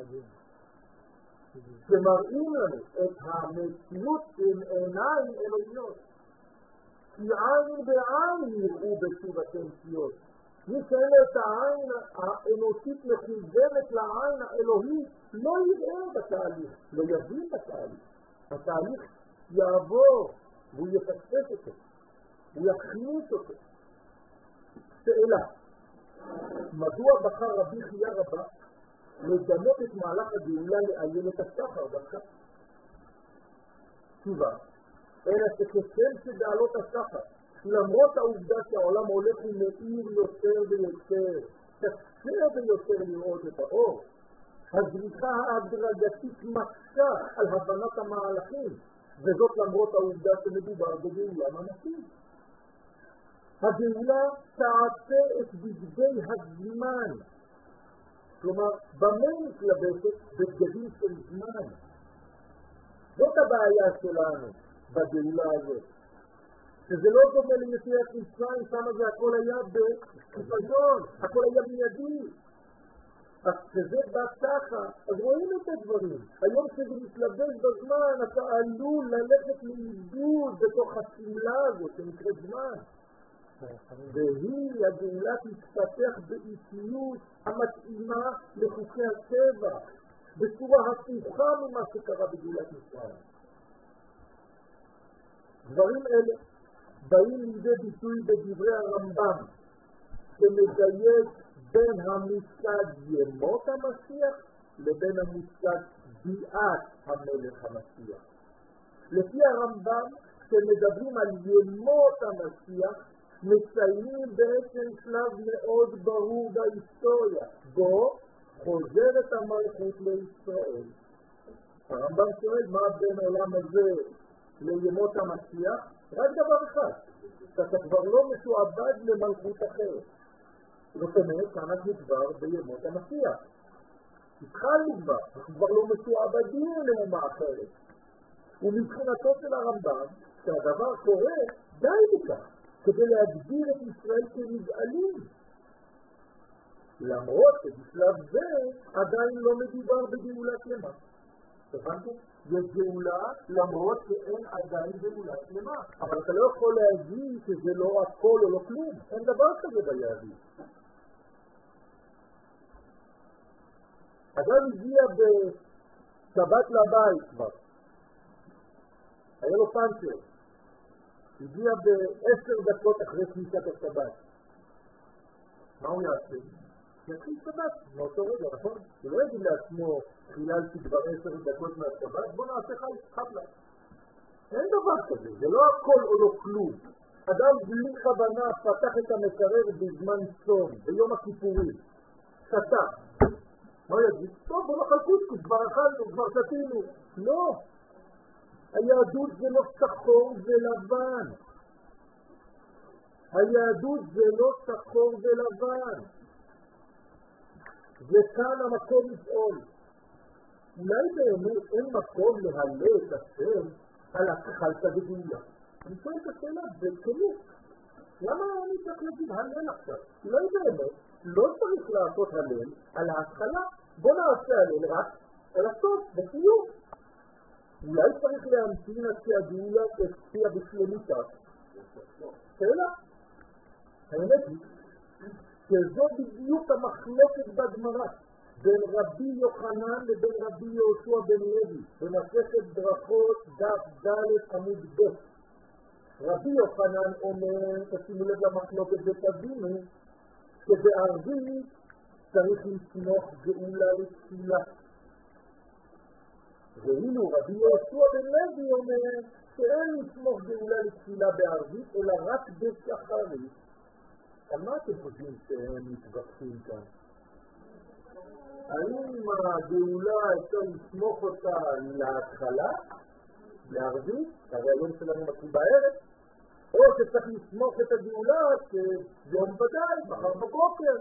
שמראים לנו את המציאות עם עיניים אלוהיות. כי עין בעין יראו בסובתם ציון. מי שאין את העין האנושית מכוונת לעין האלוהית לא יראה בתהליך, לא יבין בתהליך. התהליך יעבור והוא יפספס אותו, הוא יכניס אותו. שאלה, מדוע בחר רבי חייא רבא לדמות את מהלך הגאולה לאיילת השחר דווקא? תשובה, אלא שכשם שבעלות השחר, למרות העובדה שהעולם הולך ומאיר יותר ויותר, קשה ביותר לראות את האור, הזריחה ההדרגתית מקשה על הבנת המהלכים, וזאת למרות העובדה שמדובר בגאולה ממשית. הגאולה תעשה את בגדי הזמן, כלומר, במה מתלבשת בגדים של זמן. זאת הבעיה שלנו בגאולה הזאת. שזה לא דומה ליציאת מצרים, שמה זה הכל היה בחיפזון, הכל היה מיידי. אז כשזה בא ככה, אז רואים את הדברים. היום שזה מתלבש בזמן, אתה עלול ללכת לאיבוד בתוך הסמלה הזאת שנקראת זמן. והיא, הגאולה תתפתח באיטיות המתאימה לחוקי הטבע, בצורה הפוכה ממה שקרה בגאולת מצרים. דברים אלה באים לידי ביטוי בדברי הרמב"ם, שמדייק בין המושג ימות המשיח לבין המושג ביאת המלך המשיח. לפי הרמב"ם, כשמדברים על ימות המשיח, מציינים בעצם שלב מאוד ברור בהיסטוריה, בו חוזרת המלכות לישראל. הרמב"ם שואל מה בין העולם הזה לימות המשיח? רק דבר אחד, שאתה כבר לא משועבד למלכות אחרת. זאת אומרת שאנחנו כבר בימות המשיח. התחלנו כבר, אנחנו כבר לא משועבדים לאומה אחרת. ומבחינתו של הרמב"ם, שהדבר קורה די בכך, כדי להגדיר את ישראל כנגאלים. למרות שבשלב זה עדיין לא מדובר בגאולה שלמה. הבנתם? יש גאולה למרות שאין עדיין גאולה שלמה. אבל אתה לא יכול להגיד שזה לא הכל או לא כלום. אין דבר כזה ביהדות. אדם הגיע בשבת לבית כבר. היה לו פנצ'ר. הגיע בעשר דקות אחרי כניסת השבת. מה הוא יעשה? יתחיל שבת, מאותו רגע, נכון? הוא לא יגיד לעצמו, חיללתי כבר עשר דקות מהשבת, בוא נעשה חפלה. אין דבר כזה, זה לא הכל או לא כלום. אדם בלי כוונה פתח את המקרר בזמן צום, ביום הכיפורים. שתה. מה יגיד? טוב, בוא נאכל קוסקוס, כבר אכלנו, כבר שתינו. לא. היהדות זה לא שחור ולבן. היהדות זה לא שחור ולבן. זה כאן המקום לשאול. אולי באמת אין מקום להעלה את השם על התחלת וגאולה. אני שואל את השאלה, זה כנות. למה אני צריך להגיד הלל עכשיו? אולי באמת לא צריך לעשות הלל על ההתחלה. בוא נעשה הלל רק על הסוף, בסיום. אולי צריך להמתין עד שהגאולה תשפיע בשלמותה. שאלה. האמת היא שזו בדיוק המחלוקת בגמרא בין רבי יוחנן לבין רבי יהושע בן לוי במסכת ברכות דף ד' עמוד ב'. רבי יוחנן אומר, תשימו לב למחלוקת ותבינו, שבערבית צריך לסמוך גאולה לתפילה. ואילו רבי יהושע בן לוי אומר שאין לסמוך גאולה לתפילה בערבית אלא רק בשחרית. על מה אתם חושבים שהם מתווכחים כאן? האם הגאולה אפשר לסמוך אותה להתחלה, לערבית, הרי היום שלנו מתחיל בערב, או שצריך לסמוך את הגאולה שיום ודאי, מחר בבוקר.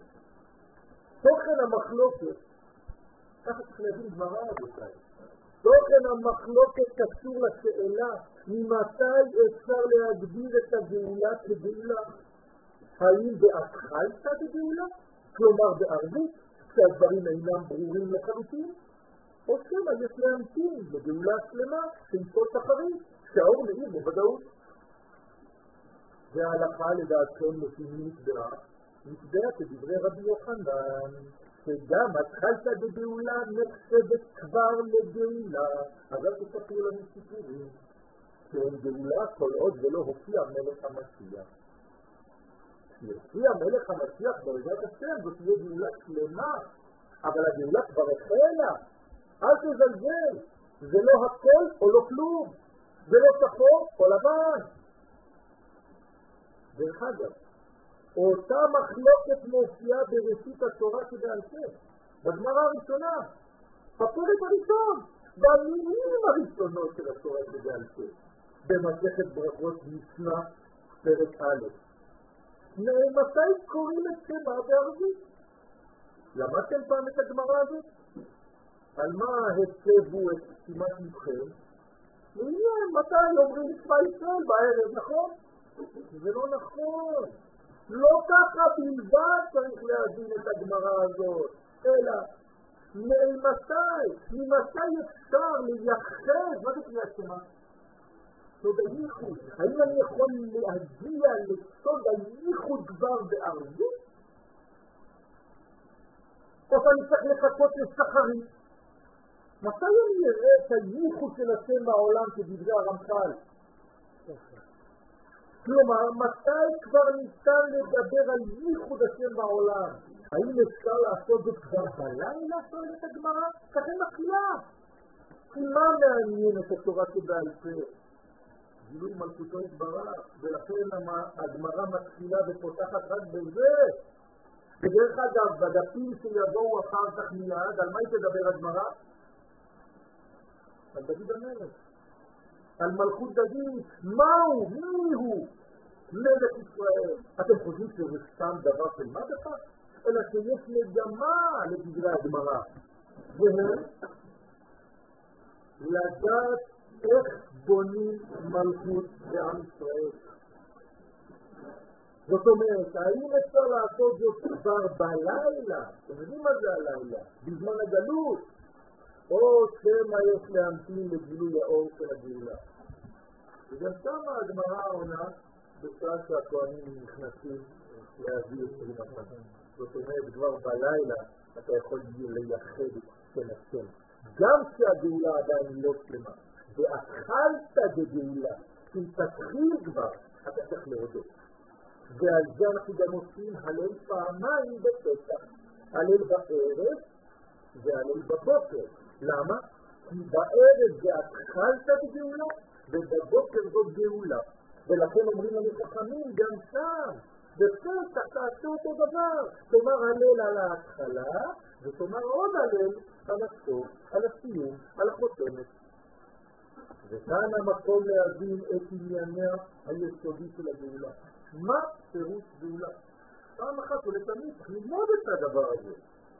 תוכן המחלוקת, ככה צריך להבין גמרא הזאת. תוכן המחלוקת קשור לשאלה ממתי אפשר להגדיר את הגאולה כגאולה. האם בהתחלתא דגאולה, כלומר בערבית, שהדברים אינם ברורים לחלוטין, או שמא יש להמתין לגאולה שלמה של כל שחרית, שהאור מאיר בוודאות. וההלכה לדעתכם לפי מי נקבעה? נקבעה כדברי רבי יוחנן, שגם התחלתא דגאולה נחשבת כבר לגאולה. אז אל תספרו לנו סיפורים, שאין גאולה כל עוד ולא הופיע מלך המשיח. כשיופיע מלך המשיח בעזרת השם, זאת תהיה גאולה שלמה, אבל הגאולה כבר החלה. אל תזלזל, זה לא הכל או לא כלום, זה לא שחור או לבן. דרך אגב, אותה מחלוקת מופיעה בראשית התורה שבעל פה, בגמרא הראשונה, בפרק הראשון, במילים הראשונות של התורה שבעל פה, במסכת ברכות משנה פרק א'. מתי קוראים את שמה בערבית? למדתם פעם את הגמרא הזאת? על מה הצבו את שימת לבכם? לעניין מתי אומרים שמע ישראל בערב, נכון? זה לא נכון. לא ככה בלבד צריך להבין את הגמרא הזאת, אלא ממתי, ממתי אפשר לייחד, מה זה קריאת שמע? סוד הייחוד. האם אני יכול להגיע לסוד הייחוד כבר בערבית? או שאני צריך לחכות לשחרית? מתי אני אראה את הייחוד של השם בעולם כדברי הרמח"ל? כלומר, מתי כבר ניתן לדבר על ייחוד השם בעולם? האם אפשר לעשות זאת כבר בלילה? שואלת את הגמרא? ככה מפליאה. כי מה מעניין את התורה שבעל פה? גילוי מלכותו יתברך, ולכן הגמרא מתחילה ופותחת רק בזה. ודרך אגב, בדפים שיבואו אחר כך מיד, על מה היא תדבר הגמרא? על דוד המלך, על מלכות דוד. מהו? מי הוא? מלך ישראל. אתם חושבים שזה סתם דבר של מה בכך? אלא שיש מגמה לדברי הגמרא, והם לדעת איך בונים מלכות בעם ישראל. זאת אומרת, האם אפשר לעשות זאת כבר בלילה? אתם יודעים מה זה הלילה? בזמן הגלות? או שמא יש להמתין לגילוי האור של הגאולה. וגם שם הגמרא עונה בשעה שהכהנים נכנסים להביא את תרומתם. זאת אומרת, כבר בלילה אתה יכול לייחד את שם השם. גם כשהגאולה עדיין לא שלמה. ואכלת בגאולה, כי תתחיל כבר, אתה צריך להודות. ועל זה אנחנו גם עושים הלל פעמיים בפסח. הלל בערב והלל בבוקר. למה? כי בערב זה אכלת בגאולה, ובבוקר זאת גאולה. ולכן אומרים לנו חכמים גם שם, בפסח תעשו אותו דבר. תאמר הלל על ההתחלה, ותאמר עוד הלל על הסוף, על הסיום, על החותמת. וכאן המקום להבין את ענייניה היסודי של הגאולה. מה פירוש גאולה? פעם אחת ולתמיד צריך ללמוד את הדבר הזה.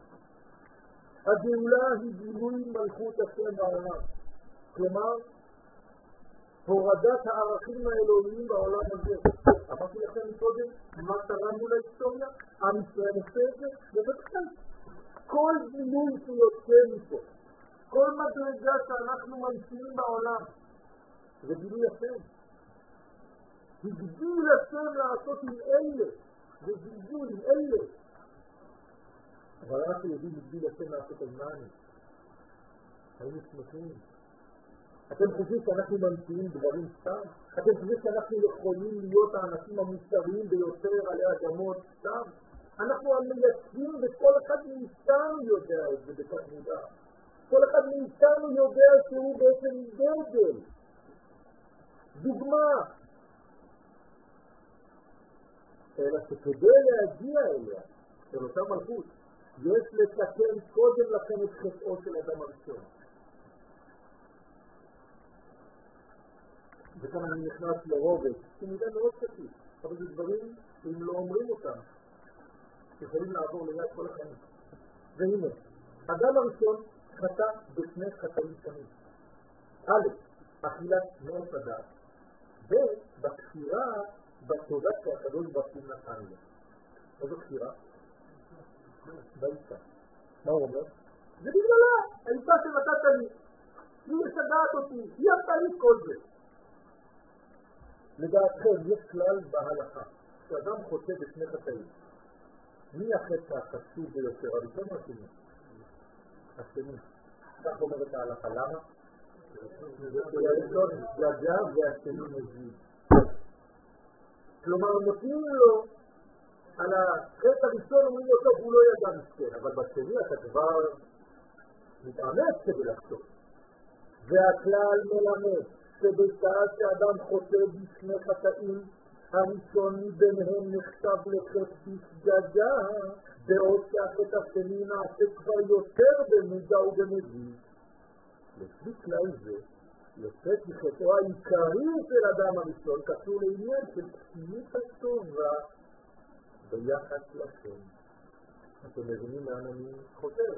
הגאולה היא גילוי מלכות השם בעולם. כלומר, הורדת הערכים האלוהיים בעולם הזה. אמרתי לכם קודם, מה תרמנו להיסטוריה? עם ישראל עושה את זה? ובכלל, כל גילוי שיוצא מפה, כל מדרגה שאנחנו ממשיכים בעולם, זה גילוי השם. הגדיל השם לעשות עם אלה, זה גילוי עם אלה. אבל אנחנו יודעים הגדיל השם לעשות עם נעני. היינו שמחים. אתם חושבים שאנחנו ממציאים דברים סתם? אתם חושבים שאנחנו יכולים להיות האנשים המוסריים ביותר עלי אדמות סתם? אנחנו המייצגים וכל אחד מאיתנו יודע את זה בתת מודע. כל אחד מאיתנו יודע שהוא בעצם דגל. דוגמה. אלא שכדי להגיע אליה, של אותה מלכות, יש לתקן קודם לכן את חטאו של אדם הראשון. וכאן אני נכנס לרובד, שמידה מאוד קטית, אבל זה דברים שאם לא אומרים אותם, יכולים לעבור ליד כל החיים. והנה, האדם הראשון חטא בשני חטאים שונים. א', אכילת מעץ הדעת, ובכפירה בתודה שהקדוש ברוך הוא נתן לו. איזו בחירה? באישה. מה הוא אומר? זה בגללה, האישה שנתת לי. היא משגעת אותי, היא עשתה לי כל זה. לדעתכם, יש כלל בהלכה, שאדם חוטא בשני חטאים. מי החטא החשוב ביותר? הראשון או השני? השני. כך אומרת ההלכה, למה? הראשון גגה והשני מזיד. כלומר, נותנים לו על החטא הראשון, אומרים לו טוב, הוא לא ידע מסכן, אבל בשני אתה כבר מתאמץ כדי לחשוב. והכלל מלמד שבשעה שאדם חוטא בשני חטאים, הראשון מביניהם נחשב לחטא בשגגה, בעוד שהחטא השני נעשה כבר יותר במודע ובמזיד. לפי כלל זה, יוצא כי חטאו העיקרי של אדם הראשון קשור לעניין של כפיות הטובה ביחס לשם. אתם מבינים לאן אני חותר?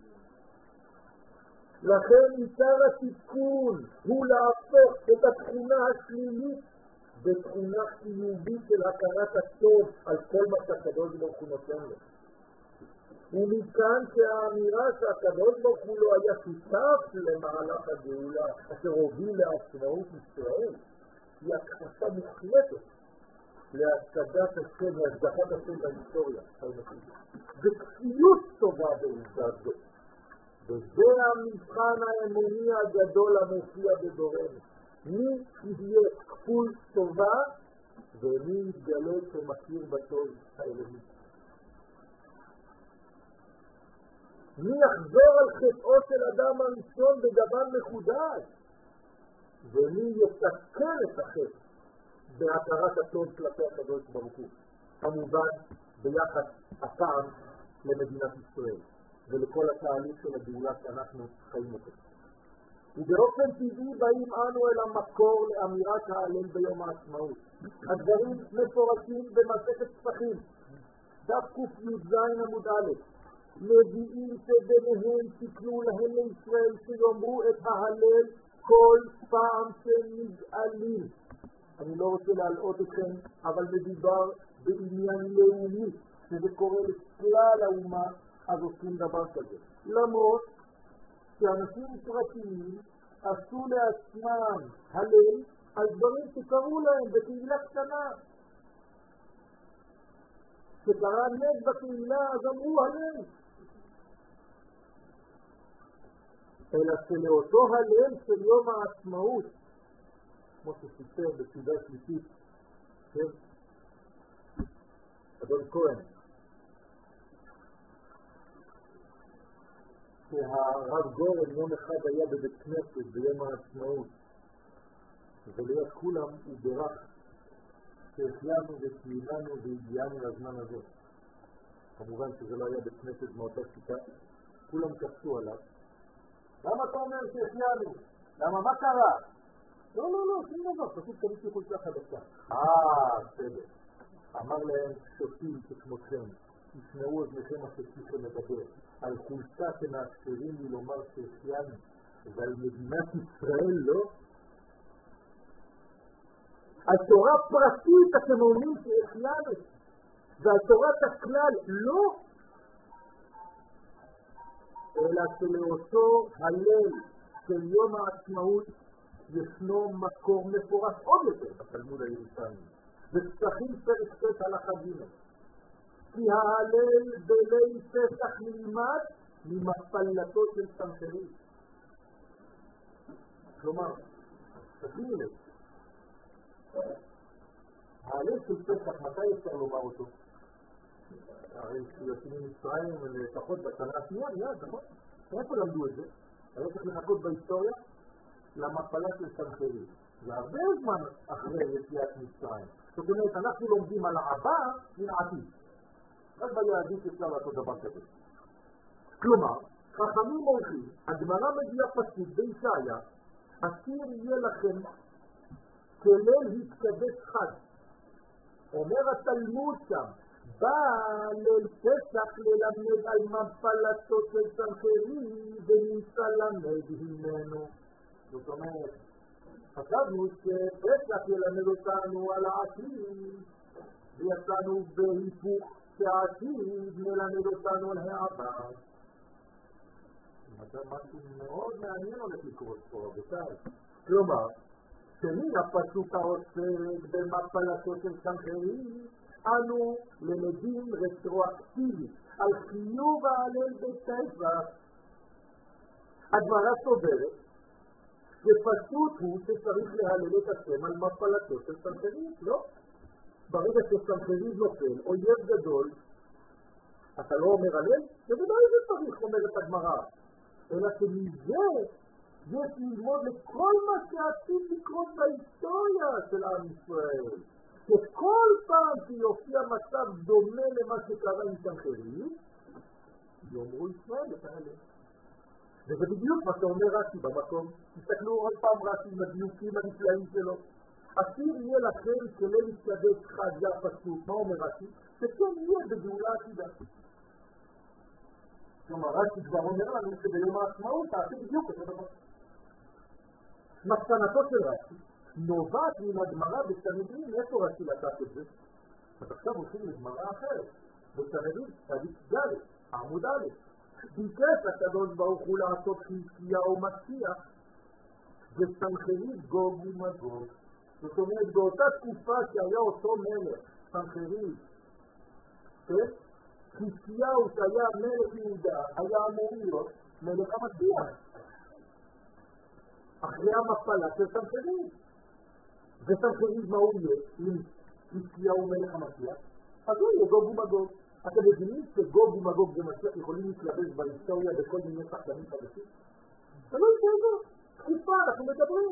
לכן עיקר התיקון הוא להפוך את התכונה השלילית בתכונה חיובית של הכרת הטוב על כל מה שהקדוש ברוך הוא נותן לו. ומכאן שהאמירה שהקדוש ברוך הוא לא היה שותף למהלך הגאולה אשר הוביל לעצמאות ישראל היא הכחשה מוחלטת להשגת השם והשגחת השם בהיסטוריה. זה כפיות טובה בעובדה זו. וזה המבחן האמוני הגדול המופיע בדורנו. מי יהיה כפול טובה ומי יתגלה שמכיר בטוב האלוהי. מי יחזור על חטאו של אדם הראשון בגוון מחודש ומי יתקן את החטא בהכרת הטוב כלפי הקדוש ברוך הוא. כמובן ביחס הפעם למדינת ישראל ולכל התהליך של הגאולה שאנחנו חיים אותו. ובאופן טבעי באים אנו אל המקור לאמירת ההלל ביום העצמאות. הדברים מפורטים במסכת פסחים, דף ק"ז עמוד א', נביאים שביניהם תקנו להם לישראל שיאמרו את ההלל כל פעם שנגאלים. אני לא רוצה להלאות אתכם, אבל מדובר בעניין לאומי, שזה קורה לכלל האומה, אז עושים דבר כזה. למרות שאנשים פרטיים עשו לעצמם הלל על דברים שקראו להם בקהילה קטנה. שקרה נס בקהילה אז אמרו הלל. אלא שלאותו הלל של יום העצמאות, כמו שסיפר בסעודה שלישית, כן? אדון כהן, שהרב גורן יום אחד היה בבית כנסת ביום העצמאות, וליד כולם הוא ברך שהחיינו וציינו והגיענו לזמן הזה. כמובן שזה לא היה בית כנסת מאותה שיטה, כולם קפצו עליו. למה אתה אומר שהחיינו? למה מה קרה? לא, לא, לא, שום דבר, פשוט קניתי חולצה חדשה. אה, בסדר. אמר להם שוטים ככמותכם, תשמעו אוזניכם השטיחם מדבר, על חולצה שמאפשרים לי לומר שהחיינו, ועל מדינת ישראל לא? על תורה פרטית אתם אומרים שהחיינו, ועל תורת הכלל לא? אלא שלאותו הלל של יום העצמאות ישנו מקור מפורש עוד יותר בתלמוד הירושלמי. בפסחים פרק ט' הלכה ג' כי ההלל בליל פסח נלמד ממפלתו של סנחריב. כלומר, תשימי לב, ההלל של פסח מתי אפשר לומר אותו? הרי שיוצאים ממצרים לפחות בשנה השנייה, מיד, נכון? איפה למדו את זה? היה צריך לחכות בהיסטוריה למפלה של סנחריב. זה הרבה זמן אחרי יציאת מצרים. זאת אומרת, אנחנו לומדים על העבר מן העתיד. רק ביהדות אפשר לעשות דבר כזה. כלומר, חכמים הולכים, הגמרא מגיעה פשוט בישעיה, אסיר יהיה לכם כליל התקדש חג. אומר התלמוד שם, בא ליל פסח ללמד על מפלתו של סנחריב ונמצא למד ממנו. זאת אומרת, חשבנו שפסח ילמד אותנו על העתיד, ויצאנו בהיפוך שהעתיד מלמד אותנו על העבר. משהו מאוד מעניין הולך לקרות פה, רבותיי. כלומר, שמן הפסוק העוסק במפלתו של סנחריב, אנו למדים רטרואקטיבית על חיוב ההלל בפסח. הגמרא סוברת שפשוט הוא שצריך להלל את השם על מפלתו של סנחריב, לא? ברגע שסנחריב נופל, אויב גדול, אתה לא אומר הלל? בוודאי זה צריך, אומרת הגמרא. אלא שמזה יש ללמוד לכל מה שעתיד לקרות בהיסטוריה של עם ישראל. שכל פעם שיופיע מצב דומה למה שקרה עם סנחריב, יאמרו ישראל את ההלל. וזה בדיוק מה שאומר רש"י במקום. תסתכלו עוד פעם רש"י עם הדיוקים הנפלאים שלו. אסיר יהיה לכם כלי להתקדש חד, זה הפסוק. מה אומר רש"י? שכן יהיה בגאולה עתידה. כלומר, רש"י כבר אומר לנו שביום העצמאות תעשה בדיוק את הדבר. מסקנתו של רש"י נובעת מן הגמרא בסנהדרין. איפה רש"י לקח את זה? אז עכשיו הולכים לגמרא אחרת. בסנהדרין, צדיק ד' עמוד א'. ביקש הקדוש ברוך הוא לעשות חזקיהו ומשיח וסנחריב גוג ומגוג. זאת אומרת, באותה תקופה שהיה אותו מלך, סנחריב, חזקיהו שהיה מלך יהודה, היה אמור להיות מלך המשיח. אחרי המפלה של סנחריב. וסנחריב מה הוא יהיה? אם חזקיהו מלך המשיח, אז הוא יהיה גוג ומגוג. אתם מבינים שגוג ומגוג ומשיח יכולים להתלבש בהיסטוריה בכל מיני שחקנים חדשים? זה לא יתעזור. תקופה, אנחנו מדברים.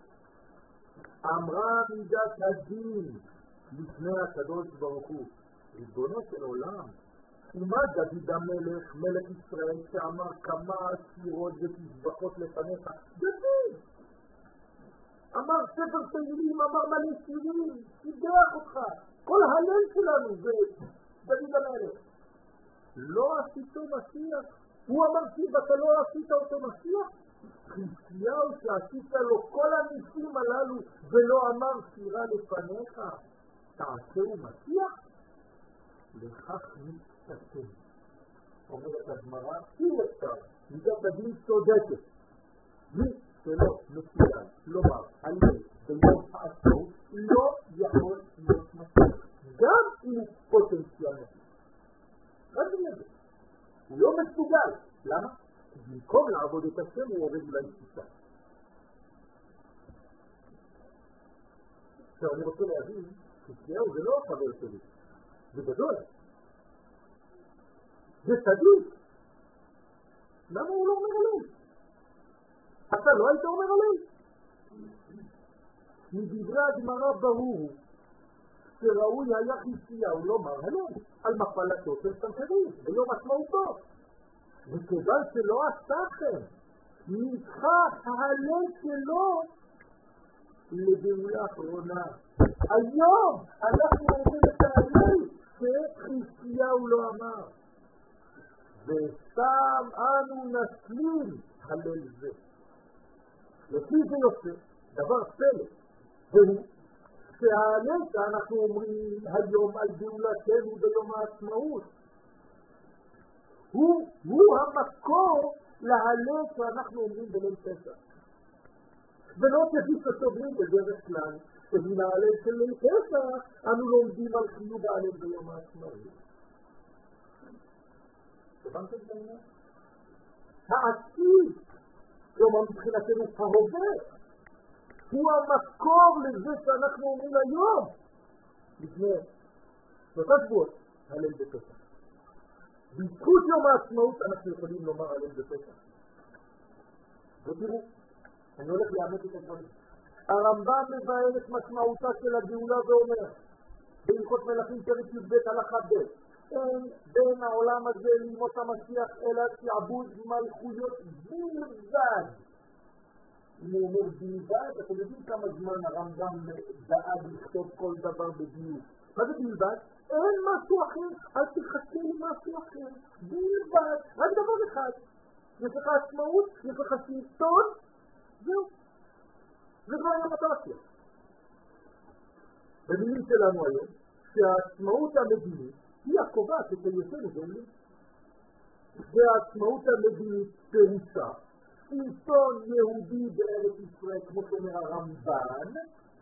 אמרה מידת הדין לפני הקדוש ברוך הוא, ריבונו של עולם, ומה דוד המלך, מלך ישראל, שאמר כמה עשירות ותשבחות לפניך? דוד! אמר ספר תהילים, אמר מלא שירים, שיבח אותך. כל הלל שלנו זה דוד המלך. לא עשיתו משיח. הוא אמר שאתה לא עשית אותו משיח? חזקיהו שעשית לו כל הניסים הללו ולא אמר שירה לפניך, תעשהו משיח? לכך מתסתן. אומרת הגמרא, אי אפשר, מידת הדין צודקת. מי שלא מסוגל לומר הלל ביום העצמאות לא יכול להיות משיח. גם אם הוא פוטנציאל משיח. רק בלב. הוא לא מסוגל. למה? במקום לעבוד את השם הוא עובד אולי שיטה. עכשיו אני רוצה להבין, חזקיהו זה לא חבר שלי, זה גדול. זה צדיק. למה הוא לא אומר הלל? אתה לא היית אומר הלל? מדברי הגמרא ברור שראוי היה חזקיהו לומר הלל על מפלתו של סנחריב ביום עצמאותו. וכיוון שלא עשכם, נדחה ההלל שלו לגאולה אחרונה. היום אנחנו אומרים את ההלל שחזקיהו לא אמר. וסתם אנו נשלים הלל זה. לפי זה יוצא דבר פלא, והוא שההלל שאנחנו אומרים היום על גאולתנו ביום העצמאות, הוא, הוא המקור להלל שאנחנו אומרים בליל פסח. ולא כפי שסוברים בדרך כלל, שמן ההלל של ליל פסח אנו לומדים על חיוב ההלל ביום העצמאות. הבנתם את העניין? העתיד, כלומר מבחינתנו ההווה, הוא המקור לזה שאנחנו אומרים היום, לפני שלושה שבועות, הלל בפסח. בזכות יום העצמאות אנחנו יכולים לומר הלל בפסח. ותראו, אני הולך לאמת את הדברים. הרמב"ם מבאר את משמעותה של הגאולה ואומר, בהלכות מלכים פרק י"ב הלכה ב', אין בין העולם הזה לימות המשיח אלא שעבוד מלכויות בלבד. אם הוא אומר בלבד, אתם יודעים כמה זמן הרמב"ם דאג לכתוב כל דבר בדיוק. מה זה בלבד? אין משהו אחר, אל תחכה למשהו אחר. בלבד, רק דבר אחד. יש לך עצמאות, יש לך שלטון, זהו. זה כבר המטרציה. במילים שלנו היום, שהעצמאות המדינית היא הקובעת את היותנו גאולים. והעצמאות המדינית פירושה שלטון יהודי בארץ ישראל, כמו שאומר הרמב"ן,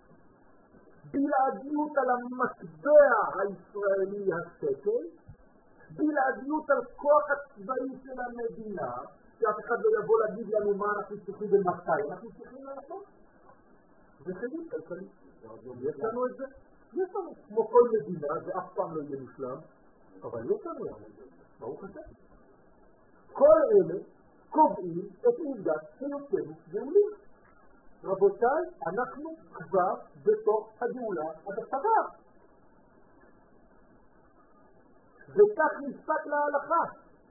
בלעדיות על המטבע הישראלי השקל, בלעדיות על כוח הצבאי של המדינה, שאף אחד לא יבוא להגיד לנו מה אנחנו צריכים ומתי אנחנו צריכים לעשות. זה חיים כלכלי. יש לנו את זה? יש לנו. כמו כל מדינה, זה אף פעם לא יהיה מושלם, אבל יש לנו. ברוך השם. כל אלה קובעים את עובדת היותנו גאולים. רבותיי, אנחנו כבר בתוך הגאולה הבשרה. וכך נפסק להלכה.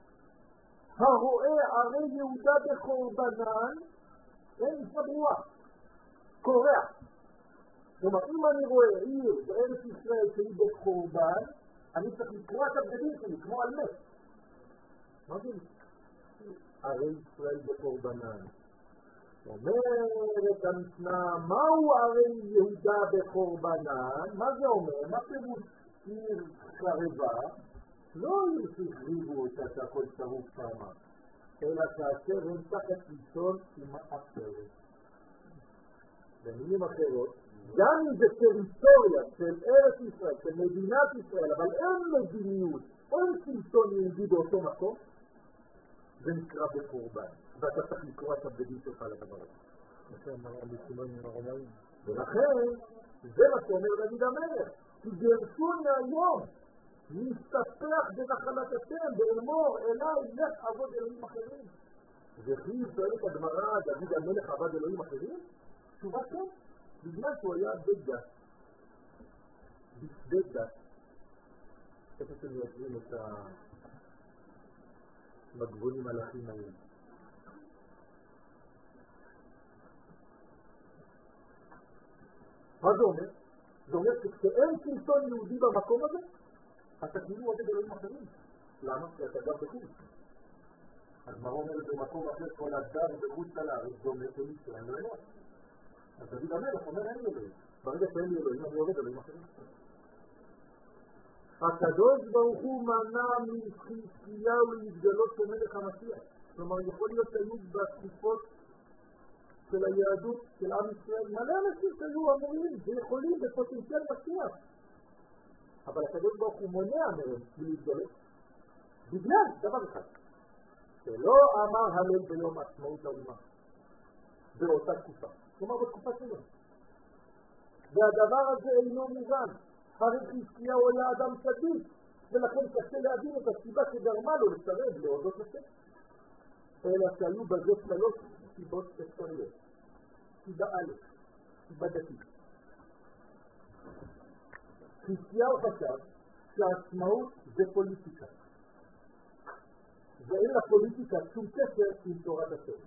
הרואה ערי יהודה בחורבנן, אין נשמע ברורה, קורע. כלומר, אם אני רואה עיר בארץ ישראל שהיא בחורבן, אני צריך לקרוא את הבגדים שלי, כמו על מת. מה זה? ערי ישראל בחורבנן. אומרת המשנה, מהו ערי יהודה בחורבנן? מה זה אומר? מה פירוש עיר חרבה? לא עיר שהחריבו אותה שהכל שרוף שמה, אלא כאשר הם תחת שלטון אחרת. במילים אחרות, גם אם זה טריטוריה של ארץ ישראל, של מדינת ישראל, אבל אין מדיניות, אין שלטון יהודי באותו מקום, זה נקרא בחורבן. ואתה צריך לקרוא את הבגדים שלך לדבר הזה. ולכן, זה מה שאומר דוד המלך, כי גרשון מהיום, נסתפח בנחלתכם, באמור אליי לך עבוד אלוהים אחרים. וכי שואלת הגמרא, דוד המלך עבד אלוהים אחרים? תשובה כן, בגלל שהוא היה בית דת. בית דת. איפה שמייצרים את המגבונים הלכים האלה. מה זה אומר? זה אומר שכשאין שלטון יהודי במקום הזה, אתה כאילו עובד אלוהים אחרים. למה? כי אתה גר בחוץ. אז מה אומר במקום אחר כל אדם בחוץ על הארץ, זה אומר שמישהו, אני לא יודע. אז דוד המלך אומר אין לי אלוהים. ברגע שאין לי אלוהים, אני עובד אלוהים אחרים. הקדוש ברוך הוא מנע מחזקיהו להתגלות כמלך המשיח. כלומר, יכול להיות שהיו בתקופות של היהדות, של עם ישראל, מלא אנשים שהיו אמורים ויכולים בפוטנציאל משיח. אבל הקדוש ברוך הוא מונע מהם להתגלות. בגלל דבר אחד, שלא אמר הלל ביום עצמאות האומה באותה תקופה. כלומר, בתקופה שלנו. והדבר הזה אינו מובן. הרי חזקיהו היה אדם צדיק, ולכן קשה להבין את הסיבה שגרמה לו לסרב להודות לשם. אלא שהיו בזה שלוש סיבות אפשריות. סיבה א', סיבה דתית. חזקיהו חשב שהעצמאות זה פוליטיקה. ואין לפוליטיקה שום קשר עם תורת השם.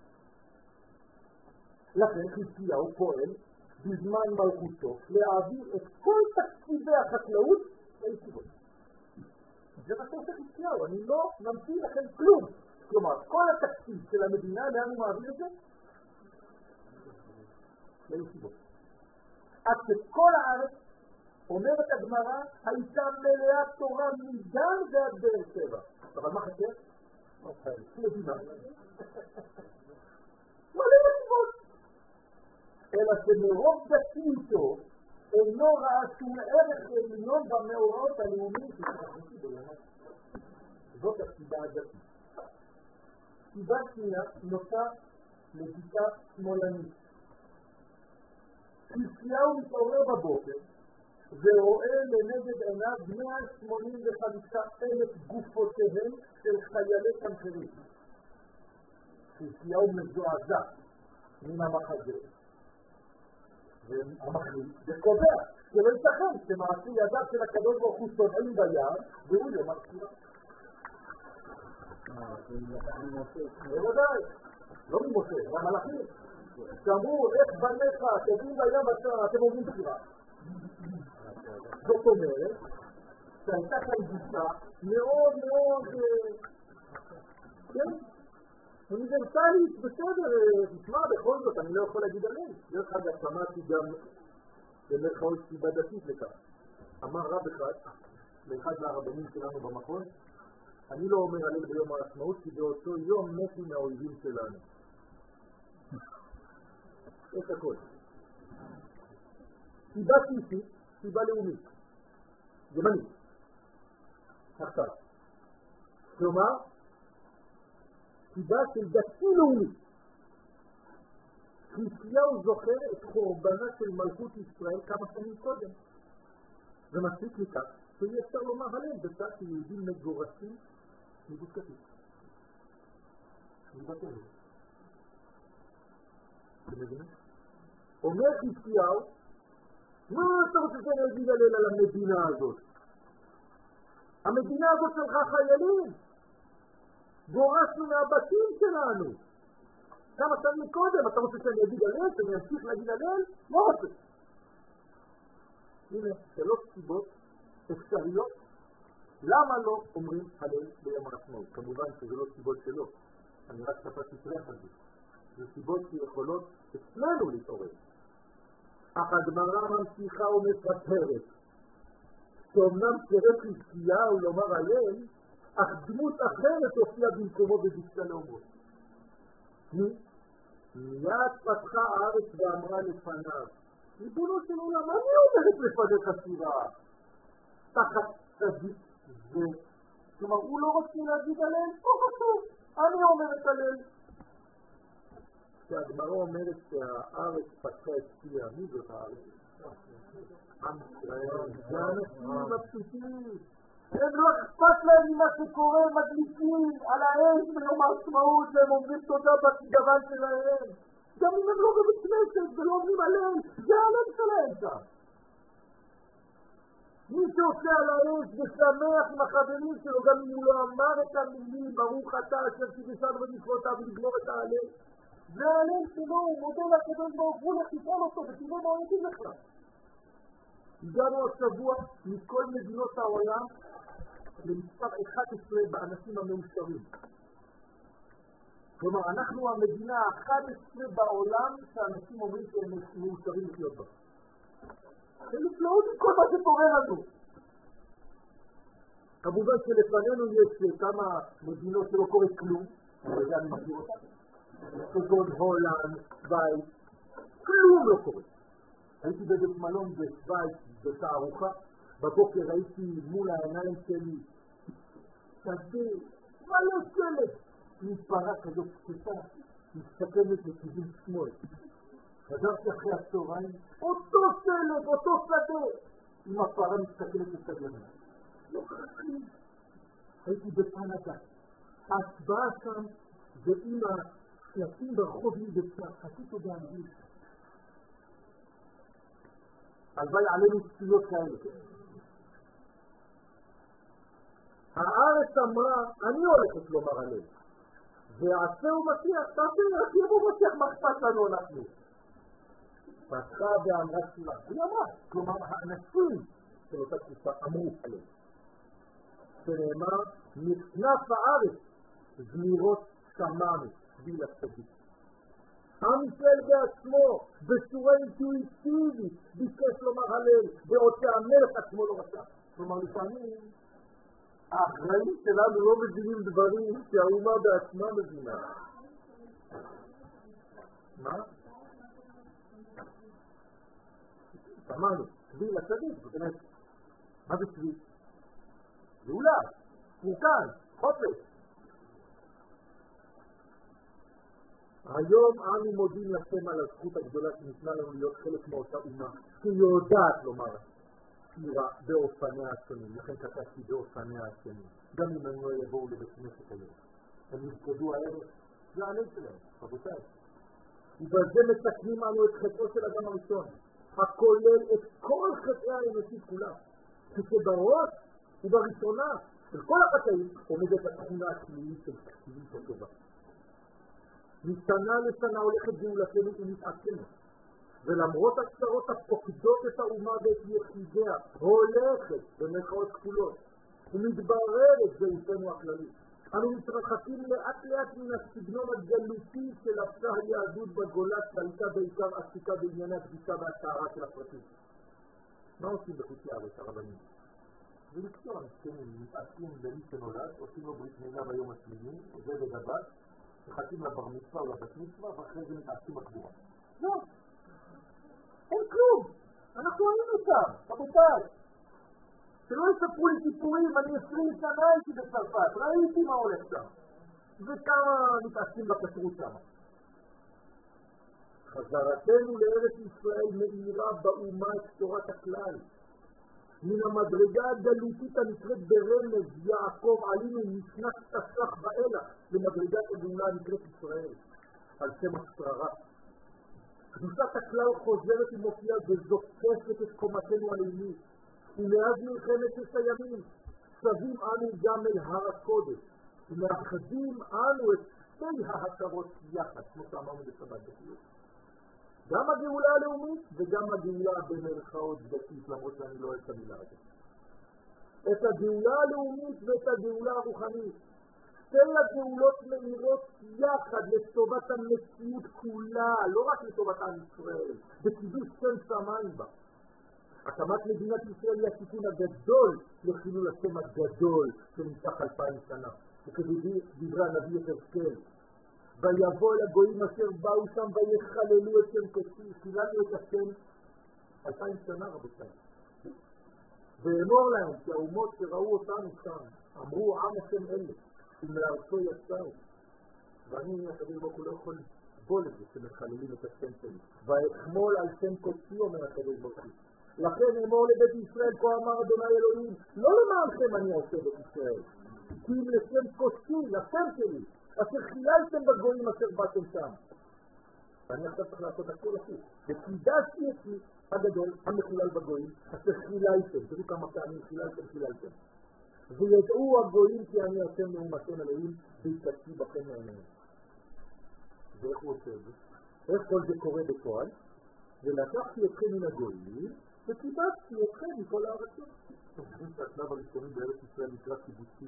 לכן חזקיהו פועל בזמן מלכותו להעביר את כל תקציבי החקלאות לישיבות. זה מה שעושה חזקיהו, אני לא ממציא לכם כלום. כלומר, כל התקציב של המדינה, לאן הוא מעביר את זה? לישיבות. עד שכל הארץ, אומרת הגמרא, הייתה מלאה תורה מדן ועד באר שבע. אבל מה חסר? מדינה. מלא ישיבות. אלא שמרוב דתיותו אינו ראה שום ערך עליון במאורעות הלאומיים שהתרחשו בעולם. זאת הסיבה הדתית. סיבה שנייה נוטה לגישה שמאלנית. חזקיהו מתעורר בבוקר ורואה לנגד עיניו מאה שמונים וחמישה אלף גופותיהם של חיילי תנחרים. חזקיהו מזועזע מן המחזה. והמחליט וקובע שלא ייתכן שמעשי ידיו של הקדוש ברוך הוא סודעים ביד והוא יום התחילה. בוודאי, לא ממשה, המלאכים. שאמרו איך בניך תבין בים אשר אתם אומרים בחירה. זאת אומרת שהייתה כאן גישה מאוד מאוד כן? אוניברסלית, בסדר, תשמע, בכל זאת, אני לא יכול להגיד עליהם. דרך אגב, שמעתי גם במרכאות סיבה דתית לכך. אמר רב אחד, לאחד מהרבנים שלנו במכון, אני לא אומר עליהם ביום העצמאות, כי באותו יום מתו מהאויבים שלנו. יש הכל. סיבה סיסית, סיבה לאומית. ימנית. עכשיו. כלומר, סיבה של דתי לאומי. חזקיהו זוכר את חורבנה של מלכות ישראל כמה שנים קודם. ומספיק לכך שאי אפשר לומר עליהם בשעה שיהודים מגורשים מגוש קטיף. מבטל. אתם מבינים? אומר חזקיהו, מה אתה רוצה שאני אגיד עליהם על המדינה הזאת? המדינה הזאת שלך חיילים. גורשנו מהבתים שלנו. כמה שנים קודם, אתה רוצה שאני אגיד עליהם, שאני אמשיך להגיד עליהם? לא רוצה. הנה, שלוש סיבות אפשריות, למה לא אומרים הלל ביום העצמאות? כמובן שזה לא סיבות שלו, אני רק ספרתי טרח על זה. זה סיבות שיכולות אצלנו להתעורר. אך הגמרא ממשיכה ומפטרת, שאומנם צירף חזקיהו לומר הלל, אך דמות אחרת הופיעה במקומו וביקשה לאומרו. מיד פתחה הארץ ואמרה לפניו, ריבונו של עולם, אני אומרת לפניך השירה? תחת צדיק זה. כלומר, הוא לא רוצה להגיד עליהם, לא חשוב, אני אומרת עליהם. כשהגמרא אומרת שהארץ פתחה את פיה, מי זאת הארץ? עם ישראל, זה האנשים הפשוטים. הם לא אכפת להם ממה שקורה, מדליקים על האש ביום העצמאות, והם אומרים תודה בגוון שלהם. גם אם הם לא בבית כנסת ולא אומרים עליהם, זה הלב שלהם שם. מי שעושה על האש ושמח עם החברים שלו, גם אם הוא לא אמר את המילים, ברוך אתה אשר קידשנו במצוותיו ולגמור את ההלל, זה ההלל שלו, הוא מודה לקדוש ברוך הוא, תשאל אותו ותראה מה הוא יגיד לך. הגענו השבוע מכל מדינות העולם למספר אחת עשרה באנשים המאושרים. כלומר, אנחנו המדינה ה-אחת עשרה בעולם שאנשים אומרים שהם מאושרים לחיות בה. זה נפלאות עם כל מה שקורה לנו. כמובן שלפנינו יש כמה מדינות שלא קורה כלום, וזה אני מכיר אותם. סודון, הולנד, שווייץ, כלום לא קורה. הייתי בבית מלון בשווייץ בתערוכה, בבוקר ראיתי מול העיניים שלי כזה, מלא שלט, מתפרה כזאת שקטה, מסתכמת לכיוון שמאל. חזרתי אחרי הצהריים, אותו שלט, אותו שדה, עם הפרה מסתכלת לצד ימין. לא חכי. הייתי בפנדה, ההצבעה שם זה עם השלטים ברחוב מבצע, חכיתו באנגלית. הלוואי עלינו צפיות כאלה. הארץ אמרה, אני הולכת לומר עליהם. ועשה ומשיח, תעשה, רק יבוא משיח, מה אכפת לנו אנחנו? פתחה ואמרה שלה, היא אמרה, כלומר האנשים של אותה תקופה אמרו עליהם. שנאמר, מכנף הארץ, זמירות שמענו, בשביל הצדיק. עם ישראל בעצמו, בצורה אינטואיטיבית, ביקש לומר הלל, בעוד שהמלך עצמו לא רצה. כלומר, לפעמים, האחראים שלנו לא מבינים דברים שהאומה בעצמה מבינה. מה? שמענו, צבי לצדיק, זאת אומרת, מה זה צבי? גאולה, פורקן, חופש. היום אנו מודים לכם על הזכות הגדולה שניתנה לנו להיות חלק מאותה אומה, שיודעת לומר שירה באופניה השונים, לכן כתבתי באופניה השונים, גם אם הם לא יבואו לבית כנסת היום. הם יפקדו הערב, זה העלב שלהם, רבותיי. ובזה מסכנים אנו את חטאו של אדם הראשון, הכולל את כל חטאי האנושית כולה, כשבראש ובראשונה של כל החטאים עומדת התכונה השלילית של כתיבים של טובה. משנה לשנה הולכת גאולתנו ומתעצמת, ולמרות הצרות הפוקדות את האומה ואת יחידיה, הולכת במרכאות כפולות, ומתבררת זהותנו הכללית. אנו מתרחקים לאט לאט מן הסגנון הגלותי של לבשה היהדות בגולה שהייתה בעיקר עסוקה בענייני הקדושה והטהרה של הפרטים. מה עושים בחוץ לארץ הרבנים? זה מקצוע, מסכנים, מתעסקים במי שנולד, עושים לו ברית מילה ביום השמיני, זה בדבת, מחכים לבר מצווה או לבת מצווה, ואחרי זה מתעסקים בקבורה. לא, אין כלום, אנחנו היינו שם, רבותיי. שלא יספרו לי סיפורים, אני עשרים שנה הייתי בצרפת, ראיתי מה הולך שם, וכמה מתעסקים בכשרות שם. חזרתנו לארץ ישראל מאירה באומה את תורת הכלל. מן המדרגה הגלותית הנקראת ברמז יעקב עלינו משנת תש"ח ואילך למדרגת הגאולה הנקראת ישראל, על שם השררה. קדושת הכלל חוזרת ומופיעה וזוקפת את קומתנו הלאומית. ומאז מלחמת ששת הימים שבים אנו גם אל הר הקודש ומאחדים אנו את שתי ההכרות יחד, כמו שאמרנו בשבת בחיוב. גם הגאולה הלאומית וגם הגאולה במרכאות דתית, למרות שאני לא אוהב את המילה הזאת. את הגאולה הלאומית ואת הגאולה הרוחנית. שתי הגאולות מאירות יחד לטובת המציאות כולה, לא רק לטובת עם ישראל, בקידוש שם שמיים בה. הקמת מדינת ישראל היא התיקון הגדול לחילול השם הגדול שנמשך אלפיים שנה. וכדברי הנביא יחזקאל, ויבוא אל הגויים אשר באו שם ויחללו את שם קודשי, חיללנו את השם אלפיים שנה רבותיי. ואמור להם כי האומות שראו אותנו שם אמרו עם השם אלה ומארצו יצאו, ואני הקדוש ברוך הוא לא יכול לסבול את זה שמחללים את השם שלי. ואחמול על שם קודשי אומר הקדוש ברוך הוא, לכן אמור לבית ישראל כה אמר אדוני אלוהים, לא למענכם אני עושה בית ישראל, כי אם לשם קודשי, לשם שלי, אשר חיללתם בגויים אשר באתם שם. ואני עכשיו צריך לעשות הכל הפוך. וקידשתי את מי הגדול המחולל בגויים אשר חיללתם. תראו כמה פעמים חיללתם, חיללתם. וידעו הגויים כי אני אתם מאומתים אלוהים והתקדשתי בכם מעיניהם. ואיך הוא עושה את זה? איך כל זה קורה בפועל? ולקחתי אתכם מן הגויים וקיבצתי אתכם מכל הארצות. אתם חושבים שהשלב הראשוני בארץ ישראל נקרא קיבוצים?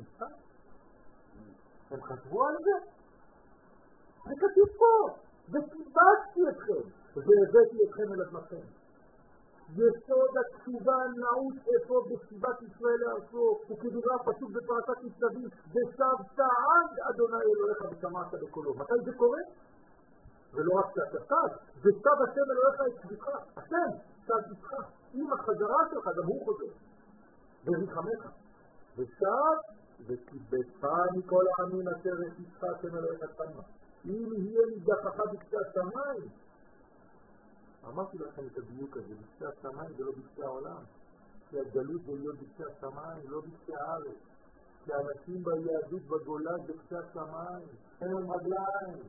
הם חשבו על זה? זה כתוב פה, וקיבצתי אתכם, והבאתי אתכם אל אדמתכם. יסוד התשובה נעוץ איפה בשיבת ישראל לארצו, וכדברי הפסוק בפרשת ניצבים, ושבת עד אדוני אלוהיך ושמעת בקולו. מתי זה קורה? ולא רק שאתה שב, ושב השם אלוהיך את שבתך, השם שב שבתך, עם החזרה שלך, גם הוא חוזר, וריחמך, ושב וקיבצך מכל העמים אשר הפיצך השם אלוהיך שמה. אם יהיה נידחך בקצה השמיים. אמרתי לכם את הדיוק הזה, בקצה השמיים ולא בקצה העולם. כי הגלות זה להיות בקצה השמיים, לא בקצה הארץ. כי האנשים ביהדות בגולה זה בקצה השמיים, אין להם רגליים.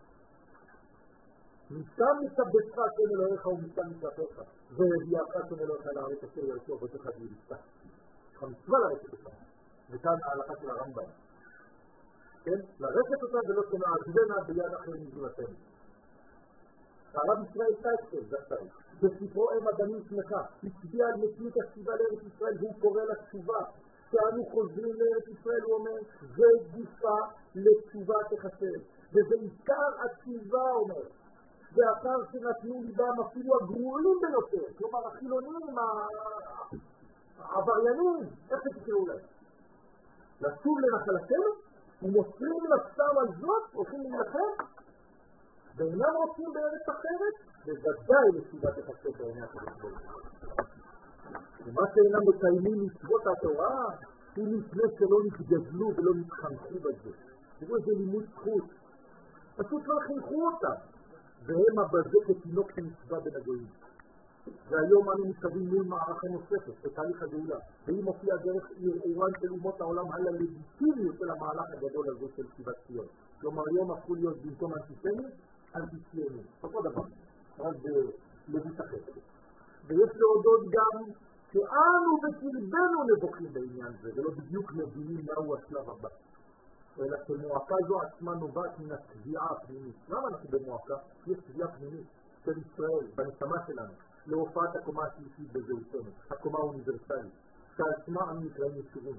משם מקבצך השם אלוהיך ומשם מקבצך. והביאך השם אלוהיך לארץ אשר ירצו אבותיך וירצה. יש לך מצווה לרצת אותך. וכאן ההלכה של הרמב"ם. כן? לרשת אותה ולא שנעזבנה ביד אחר מזולתנו. הרב ישראל טייסטר, זה צריך. בספרו אם אדמים שמחה, הצביע על מציאות השיבה לארץ ישראל, והוא קורא לתשובה. כשאנו חוזרים לארץ ישראל, הוא אומר, זה גופה לתשובה תחסר. וזה עיקר התשובה, אומר. ואחר שנתנו ליבם אפילו הגרועים ביותר, כלומר החילונים, העבריינים, איך תקראו להם? לשוב לנחלתנו, ומוסרים נפשם על זאת, הולכים להילחם, ואינם רוצים בארץ אחרת, בוודאי לשיבת החסר בעיני הקדוש ברוך הוא. ומה שאינם מקיימים מצוות התורה, הוא מפני שלא נתגדלו ולא נתחנכו בזה. תראו איזה לימוד זכות. פשוט לא חינכו אותם, והם הבזה כתינוק שנצבע בין הגויים. והיום אנו מתקווים מול מערכה נוספת, בתהליך הגאולה, והיא מופיעה דרך ערעורן של אומות העולם על הלגיטימיות של המהלך הגדול הזה של שיבת ציון. כלומר, היום הפכו להיות במקום אנטישמי, אנטישמי. אותו דבר, רק בלבוש אחר. ויש להודות גם שאנו בקרבנו נבוכים בעניין זה, ולא בדיוק מבינים מהו השלב הבא. אלא שמועקה זו עצמה נובעת מן התביעה הפנימית. למה אנחנו במועקה? יש תביעה פנימית של ישראל, בנשמה שלנו. להופעת הקומה השלישית בזהותנו, הקומה האוניברסלית, שעל שמה אנו נקראים ישורים,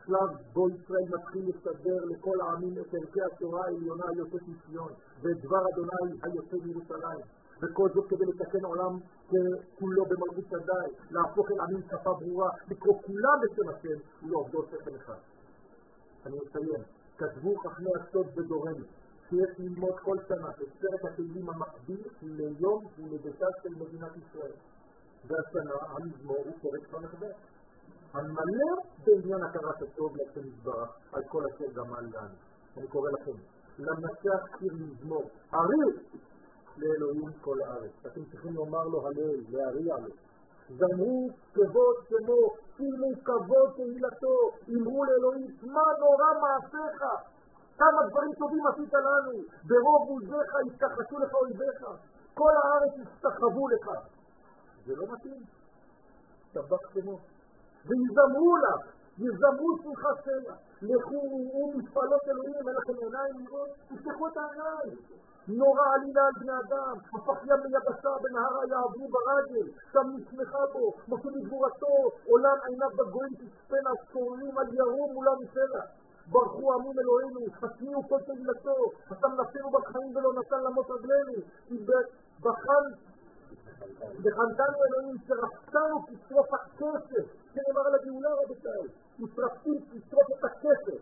שלב בו ישראל מתחיל לסדר לכל העמים את ערכי התורה העליונה היוצאת מציון ואת דבר אדוני היוצא מירושלים, וכל זאת כדי לתקן עולם כולו במלכות שדי, להפוך אל עמים שפה ברורה, לקרוא כולם בשם השם ולעובדו שכל אחד. אני אציין, כתבו חכמי הסוד בדורנו שיש ללמוד כל שנה את ספר התהילים המקביל ליום הולדתה של מדינת ישראל, והשנה המזמור הוא פרק ס"ב המלא בעניין הכרת הטוב להשם יתברך על כל אשר גמל לנו. אני קורא לכם למנצח שיר מזמור הריע לאלוהים כל הארץ. אתם צריכים לומר לו הלל, להריע לו. זמרו כבוד שמו, שימו כבוד תהילתו, אמרו לאלוהים מה נורא מעשיך, כמה דברים טובים עשית לנו, ברוב עוזיך יתכחשו לך אויביך, כל הארץ יסתחוו לך. זה לא מתאים. שבח שמו. ויזמרו לך, יזמרו שמחת סלע, לכו וראו מפעלות אלוהים, אין לכם עיניים לראות, תפתחו את העיניים. נורא עלילה על בני אדם, הפך ים מיבשה בנהרה יעברו ברגל, שם נשמחה בו, משה בגבורתו, עולם עיניו בגויים תצפנה, שוררים על ירום מולם מסלע. ברחו עמים אלוהינו, חסניו כל תהילתו, חסם נפשנו בחיים ולא נתן למות רגלינו, בחן וחנתנו אלוהים שרפתנו כשרוף הכסף, שנאמר על הגאולה רבותיי, ושרפתים כשרוף את הכסף,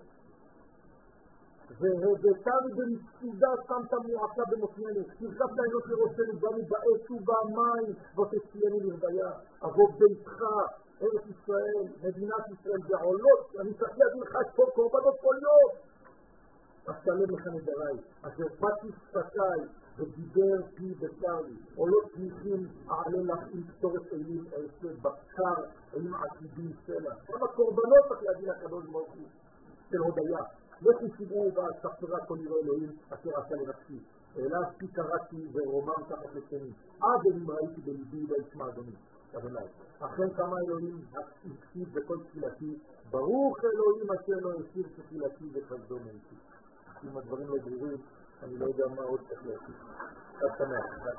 והבאתנו במצודה שמת מועצה במותנינו, נרכבת העינות לראשנו, באנו באש ובמים, ותציינו לרוויה, אבוא ביתך, ארץ ישראל, מדינת ישראל, ועולות, אני צריך להביא לך את כל קורבנות כל יום. אשתלם לך נדרי, אשר פתי שפתיי, ודיבר פי בצרי, עולות תמיכים אעלה לך עם קטורת אלים אעשה בקר עם עתידים סלע. כמה קורבנות צריך להביא לקדוש ברוך הוא של הודיה. לכו שבעו ועד ספרה כל ירא אלוהים אשר עשה לנפשי. אליו פי קראתי ורומם תחת לשני. עד אם ראיתי בליבי וישמע אדוני. אדוני. אכן כמה אלוהים הקשיב בכל תפילתי. ברוך אלוהים אשר לא הסיר תפילתי וחסדו מאיתי. אם הדברים לא ברורים, אני לא יודע מה עוד צריך להגיד. עד שמח.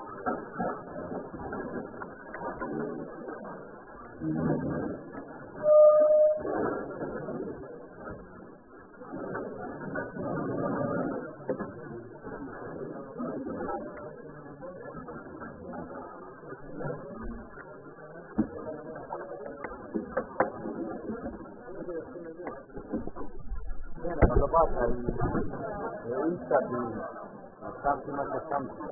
כן, אבל לא באת, היא איתה, היא עשתה כמעט עשתה